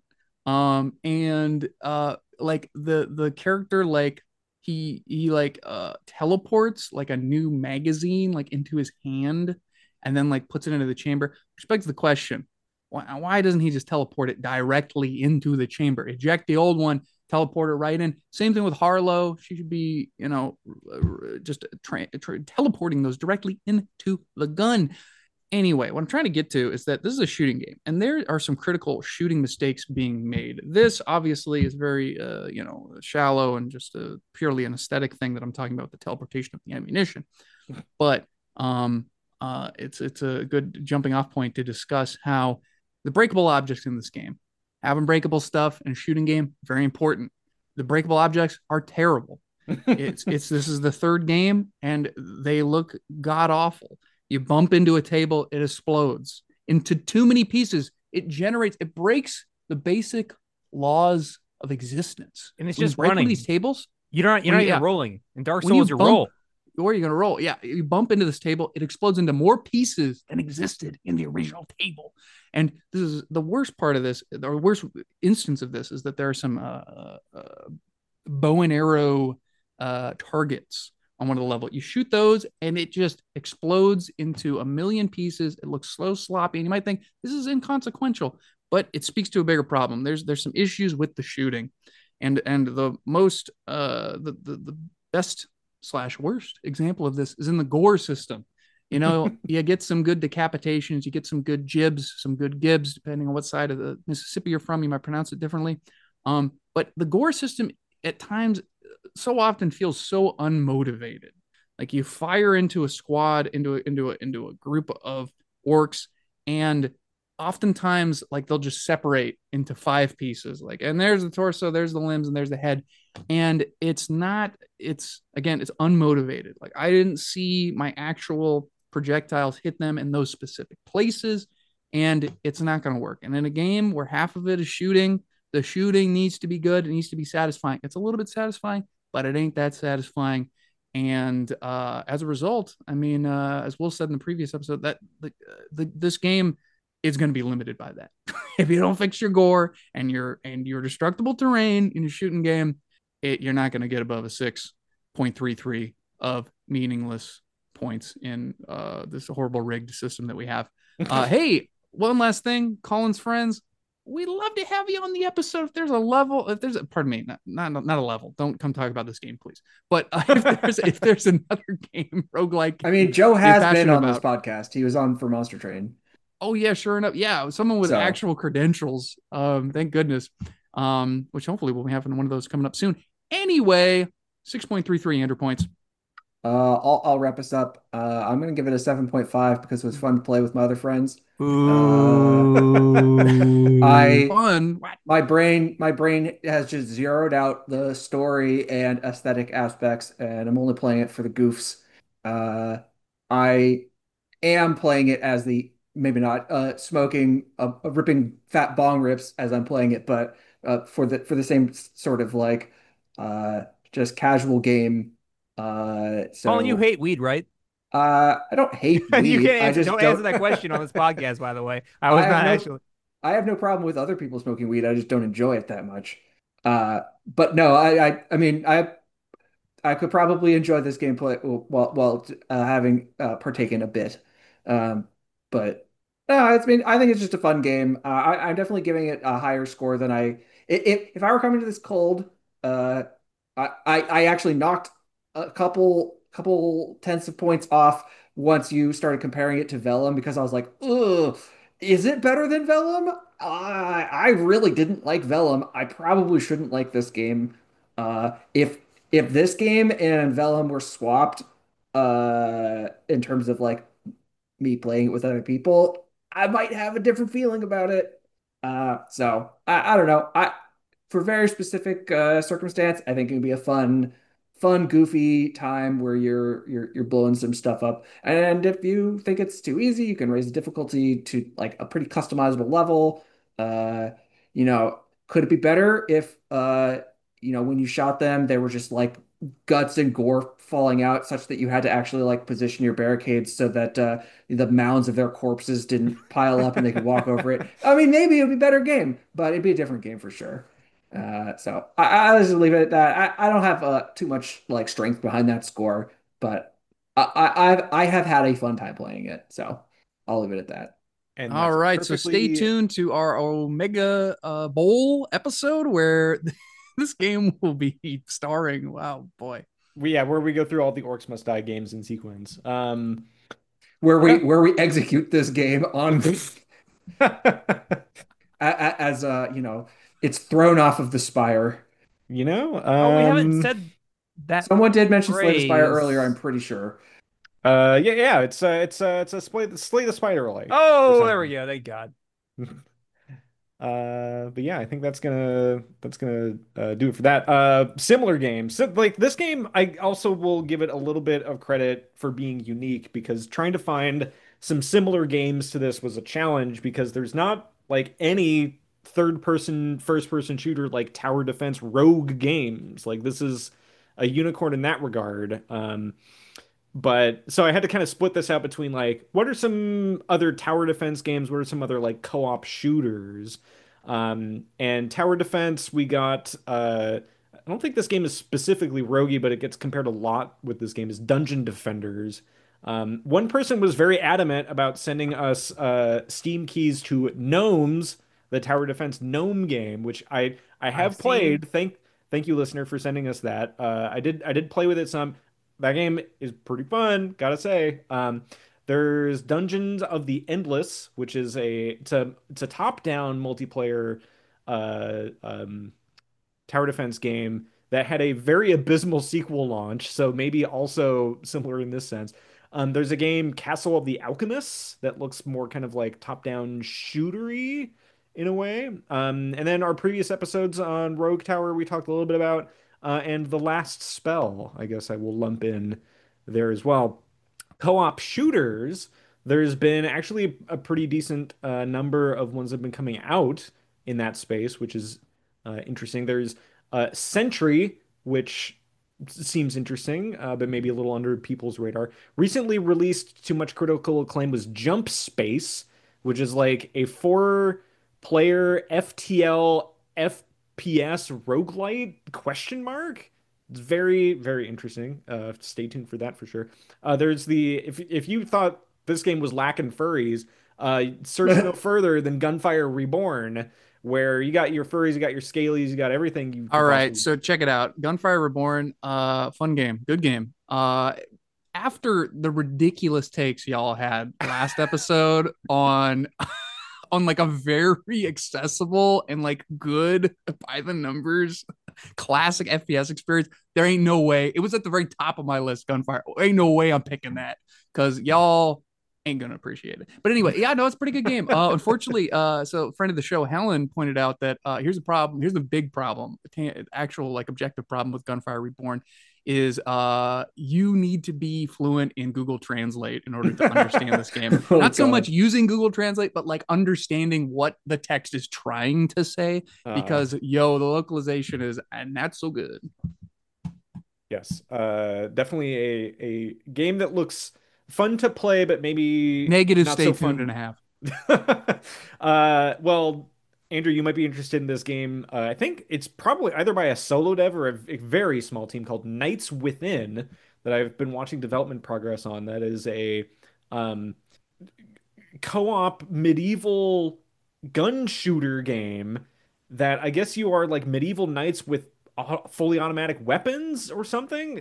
And like the character like he like teleports like a new magazine like into his hand and then like puts it into the chamber, which begs the question, why doesn't he just teleport it directly into the chamber, eject the old one, teleport it right in? Same thing with Harlow. She should be just teleporting those directly into the gun. Anyway, what I'm trying to get to is that this is a shooting game, and there are some critical shooting mistakes being made. This obviously is very, shallow and just purely an aesthetic thing that I'm talking about, the teleportation of the ammunition. But it's a good jumping off point to discuss how the breakable objects in this game, having breakable stuff in a shooting game, very important. The breakable objects are terrible. This is the third game, and they look god awful. You bump into a table, it explodes into too many pieces. It breaks the basic laws of existence. And it's when just running these tables. You're not even rolling. In Dark Souls, you roll. Or you're gonna roll. Yeah, you bump into this table, it explodes into more pieces than existed in the original table. And this is the worst part of this. The worst instance of this is that there are some bow and arrow targets on one of the level. You shoot those and it just explodes into a million pieces. It looks slow, sloppy, and you might think this is inconsequential, but it speaks to a bigger problem. There's some issues with the shooting, and the most the best / worst example of this is in the gore system. You get some good decapitations, you get some good jibs, some good gibs, depending on what side of the Mississippi you're from. You might pronounce it differently. But the gore system at times so often feels so unmotivated. Like you fire into a squad, into a group of orcs, and oftentimes like they'll just separate into 5 pieces. Like, and there's the torso, there's the limbs, and there's the head. And it's unmotivated. Like I didn't see my actual projectiles hit them in those specific places, and it's not going to work. And in a game where half of it is shooting, the shooting needs to be good. It needs to be satisfying. It's a little bit satisfying, but it ain't that satisfying. And as a result, I mean, as Will said in the previous episode, that this game is going to be limited by that. If you don't fix your gore and your destructible terrain in a shooting game, you're not going to get above a 6.33 of meaningless points in this horrible rigged system that we have. Hey, one last thing, Colin's friends. We'd love to have you on the episode. If there's a level, pardon me, not a level. Don't come talk about this game, please. But if there's another game, roguelike. I mean, Joe has been on this podcast. He was on for Monster Train. Oh yeah, sure enough. Yeah, someone with actual credentials. Thank goodness. Which hopefully we'll be having one of those coming up soon. Anyway, 6.33 Andrew points. I'll wrap us up. I'm gonna give it a 7.5 because it was fun to play with my other friends. Fun. My brain has just zeroed out the story and aesthetic aspects, and I'm only playing it for the goofs. I am playing it as the maybe not smoking ripping fat bong rips as I'm playing it, but for the same sort of like just casual game. Colin, you hate weed, right? I don't hate weed. You can't answer. Don't answer that question on this podcast, by the way. I was not actually. I have no problem with other people smoking weed. I just don't enjoy it that much. But no, I mean, I could probably enjoy this gameplay while having partaken a bit. Um, but no, I think it's just a fun game. I'm definitely giving it a higher score than if I were coming to this cold, uh, I actually knocked a couple tenths of points off once you started comparing it to Vellum because I was like, ugh, is it better than Vellum? I really didn't like Vellum. I probably shouldn't like this game. If this game and Vellum were swapped, in terms of like me playing it with other people, I might have a different feeling about it. So I don't know. For very specific circumstance, I think it would be a fun, goofy time where you're blowing some stuff up. And if you think it's too easy, you can raise the difficulty to like a pretty customizable level. Uh, you know, could it be better if when you shot them, they were just like guts and gore falling out, such that you had to actually like position your barricades so that the mounds of their corpses didn't pile up and they could walk over it. I mean, maybe it'd be a better game, but it'd be a different game for sure. So I'll just leave it at that. I don't have too much like strength behind that score, but I have had a fun time playing it, so I'll leave it at that. And All that's right, so stay perfectly. tuned to our Omega Bowl episode where this game will be starring. Wow, boy. Where we go through all the Orcs Must Die games in sequence. Where Yeah. we execute this game on as it's thrown off of the spire. You know, Oh, we haven't said that Someone did mention Slay the Spire earlier, I'm phrase. pretty sure. yeah, it's a Slay the Spider like or Oh, there we something. go. Thank God. But yeah, I think that's gonna do it for that. Similar games. So, like this game, I also will give it a little bit of credit for being unique because trying to find some similar games to this was a challenge because there's not like any third person, first person shooter like tower defense rogue games. Like this is a unicorn in that regard. But so I had to kind of split this out between like what are some other tower defense games, what are some other like co-op shooters? And tower defense we got I don't think this game is specifically roguey, but it gets compared a lot with this game is Dungeon Defenders. One person was very adamant about sending us Steam keys to Gnomes, the tower defense gnome game, which I I've have seen. played. Thank you, listener, for sending us that. I did play with it some. That game is pretty fun, gotta say. There's Dungeons of the Endless, which is it's a top-down multiplayer uh, um, tower defense game that had a very abysmal sequel launch, so maybe also similar in this sense. There's a game, Castle of the Alchemists, that looks more kind of like top-down shootery in a way. And then our previous episodes on Rogue Tower, we talked a little bit about, and The Last Spell, I guess I will lump in there as well. Co-op shooters, there's been actually a pretty decent number of ones that have been coming out in that space, which is interesting. There's Sentry, which seems interesting, but maybe a little under people's radar. Recently released to much critical acclaim was Jump Space, which is like a four-player FTL FPS roguelite question mark. It's very, very interesting. Stay tuned for that for sure. There's the if you thought this game was lacking furries, search no further than Gunfire Reborn, where you got your furries, you got your scalies, you got everything you All could right, possibly. so check it out. Gunfire Reborn, fun game, good game. After the ridiculous takes y'all had last episode on on like a very accessible and like good by the numbers classic FPS experience, there ain't no way. It was at the very top of my list, Gunfire. Ain't no way I'm picking that because y'all ain't gonna appreciate it. But anyway, yeah, no, it's a pretty good game. Unfortunately, so friend of the show, Helen, pointed out that here's a problem. Here's the big problem, actual like objective problem with Gunfire Reborn is you need to be fluent in Google Translate in order to understand this game. Oh Not so much God. using Google Translate, but like understanding what the text is trying to say Uh, because yo, the localization is not so good. yes, definitely a game that looks fun to play, but maybe Negative not stay so tuned and fun. a half. Well, Andrew, you might be interested in this game. I think it's probably either by a solo dev or a very small team called Knights Within that I've been watching development progress on. That is a um, co-op medieval gun shooter game that I guess you are like medieval knights with fully automatic weapons or something.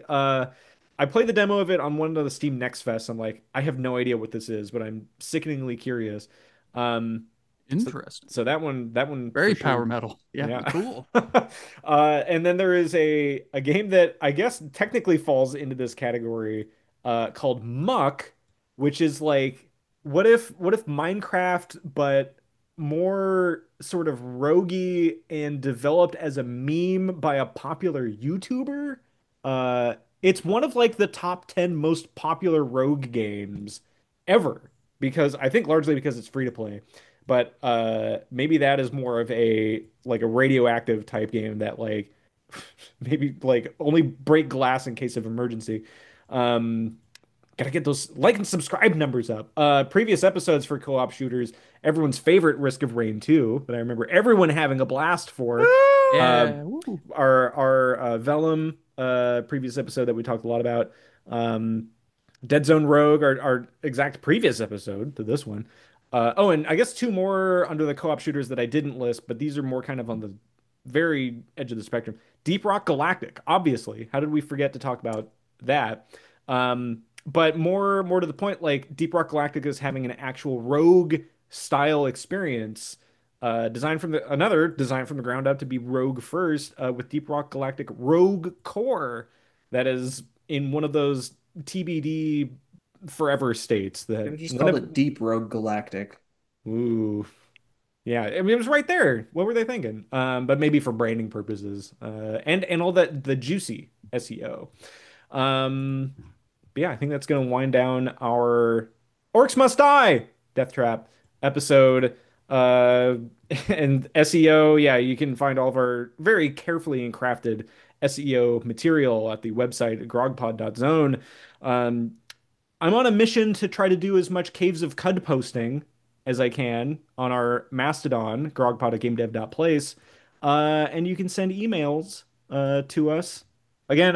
I played the demo of it on one of the Steam Next Fest. I'm like, I have no idea what this is, but I'm sickeningly curious. Um, so, Interesting. so that one for Very power sure. metal. Yeah, Yeah. cool. And then there is a game that I guess technically falls into this category called Muck, which is like what if Minecraft but more sort of roguey and developed as a meme by a popular YouTuber? Uh it's one of like the top 10 most popular rogue games ever because I think largely because it's free to play. But maybe that is more of a like a radioactive type game that like maybe like only break glass in case of emergency. Um, Gotta get those like and subscribe numbers up. Previous episodes for co-op shooters, everyone's favorite Risk of Rain 2, that I remember everyone having a blast for. Uh, Yeah. Woo. our Vellum previous episode that we talked a lot about. Um, Dead Zone Rogue, our exact previous episode to this one. Oh, and I guess two more under the co-op shooters that I didn't list, but these are more kind of on the very edge of the spectrum. Deep Rock Galactic, obviously. How did we forget to talk about that? But more to the point, like Deep Rock Galactic is having an actual rogue style experience, designed from the ground up to be rogue first, with Deep Rock Galactic Rogue Core, that is in one of those TBD forever states They that just called whenever. it Deep Rogue Galactic. Ooh, yeah, I mean it was right there. What were they thinking? But maybe for branding purposes, and all that the juicy SEO. Um, but yeah, I think that's gonna wind down our Orcs Must Die Death Trap episode. Uh, and SEO, yeah, you can find all of our very carefully and crafted SEO material at the website grogpod.zone. Um, I'm on a mission to try to do as much Caves of Cud posting as I can on our Mastodon, grogpod at gamedev.place. And you can send emails to us. Again,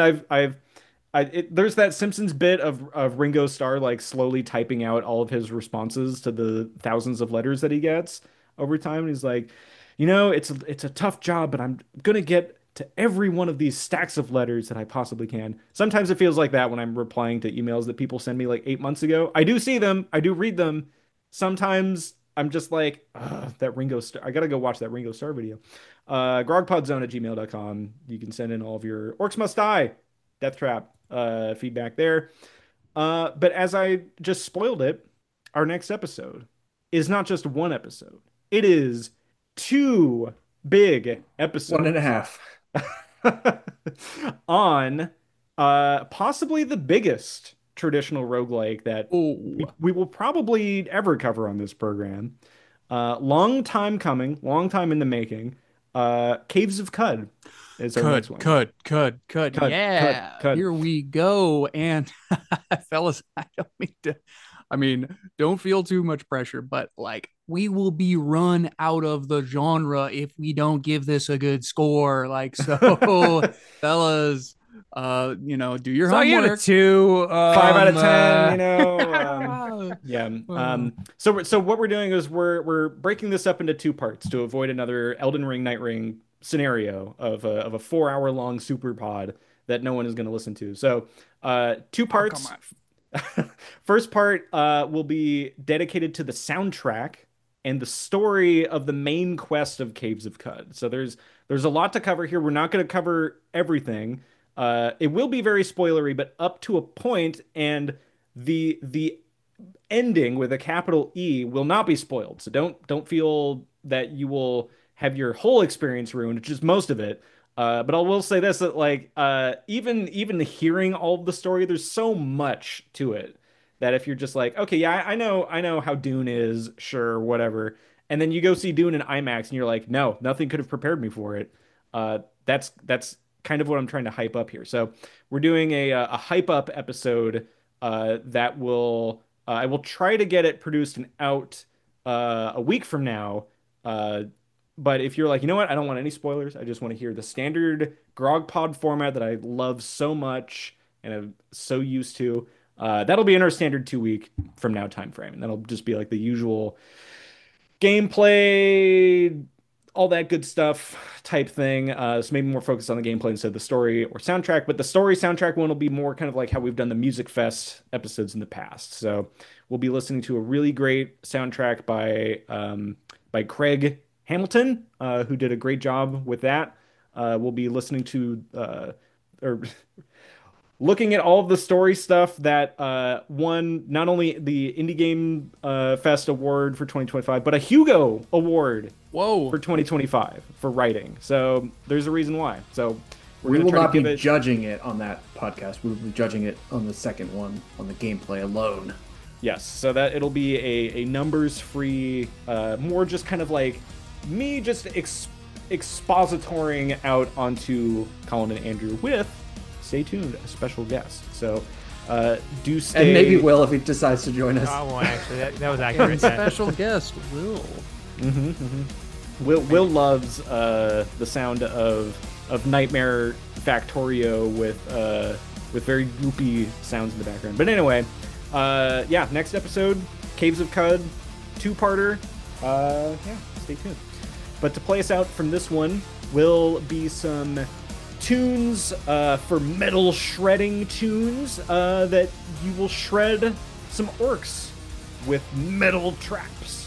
there's that Simpsons bit of Ringo Starr like slowly typing out all of his responses to the thousands of letters that he gets over time. And he's like, it's a tough job, but I'm gonna get to every one of these stacks of letters that I possibly can. Sometimes it feels like that when I'm replying to emails that people send me like 8 months ago. I do see them, I do read them. Sometimes I'm just like, "Ugh, that Ringo Starr. I gotta go watch that Ringo Starr video." Grogpodzone@gmail.com. You can send in all of your Orcs Must Die, Death Trap feedback there. But as I just spoiled it, our next episode is not just one episode. It is two big One and a episodes half. on possibly the biggest traditional roguelike that Oh, we will probably ever cover on this program. Long time coming, long time in the making. Caves of Cud is our next one. cut. Cud, Yeah, Cud. here we go. And fellas, I mean, don't feel too much pressure, but like we will be run out of the genre if we don't give this a good score. Like, so fellas, do your So I give it a homework. 2. 5 out of 10, yeah. Oh. So what we're doing is we're breaking this up into two parts to avoid another Elden Ring Night Ring scenario of a 4 hour long super pod that no one is going to listen to. So two Oh, come parts. on. First part will be dedicated to the soundtrack and the story of the main quest of Caves of Cud. So there's a lot to cover here. We're not going to cover everything. It will be very spoilery, but up to a point, and the ending with a capital E will not be spoiled. So don't feel that you will have your whole experience ruined, just most of it. But I will say this, that like even hearing all of the story, there's so much to it that if you're just like, okay, yeah, I know how Dune is, sure, whatever. And then you go see Dune in IMAX and you're like, no, nothing could have prepared me for it. That's kind of what I'm trying to hype up here. So we're doing a hype up episode that will I will try to get it produced and out a week from now. But if you're like, you know what, I don't want any spoilers. I just want to hear the standard Grog Pod format that I love so much and I'm so used to. That'll be in our standard 2 week from now time frame, and that'll just be like the usual gameplay, all that good stuff type thing. So maybe more focused on the gameplay instead of the story or soundtrack. But the story soundtrack one will be more kind of like how we've done the Music Fest episodes in the past. So we'll be listening to a really great soundtrack by Craig Hamilton, who did a great job with that. We'll be listening to or looking at all of the story stuff that won not only the Indie Game Fest Award for 2025, but a Hugo Award Whoa. for 2025 for writing. So there's a reason why. So we're We going will to try not to be give it. judging it on that podcast. We will be judging it on the second one, on the gameplay alone. Yes, so that it'll be a numbers free, more just kind of like me just expositoring out onto Colin and Andrew with, stay tuned, a special guest. So do stay. And maybe Will if he decides to join us. Oh, well, actually, that was accurate. Special guest, Will. Will loves the sound of Nightmare Factorio with very goopy sounds in the background. But anyway, yeah, next episode, Caves of Cud, 2-parter. Yeah, stay tuned. But to play us out from this one will be some tunes for metal shredding tunes that you will shred some orcs with metal traps.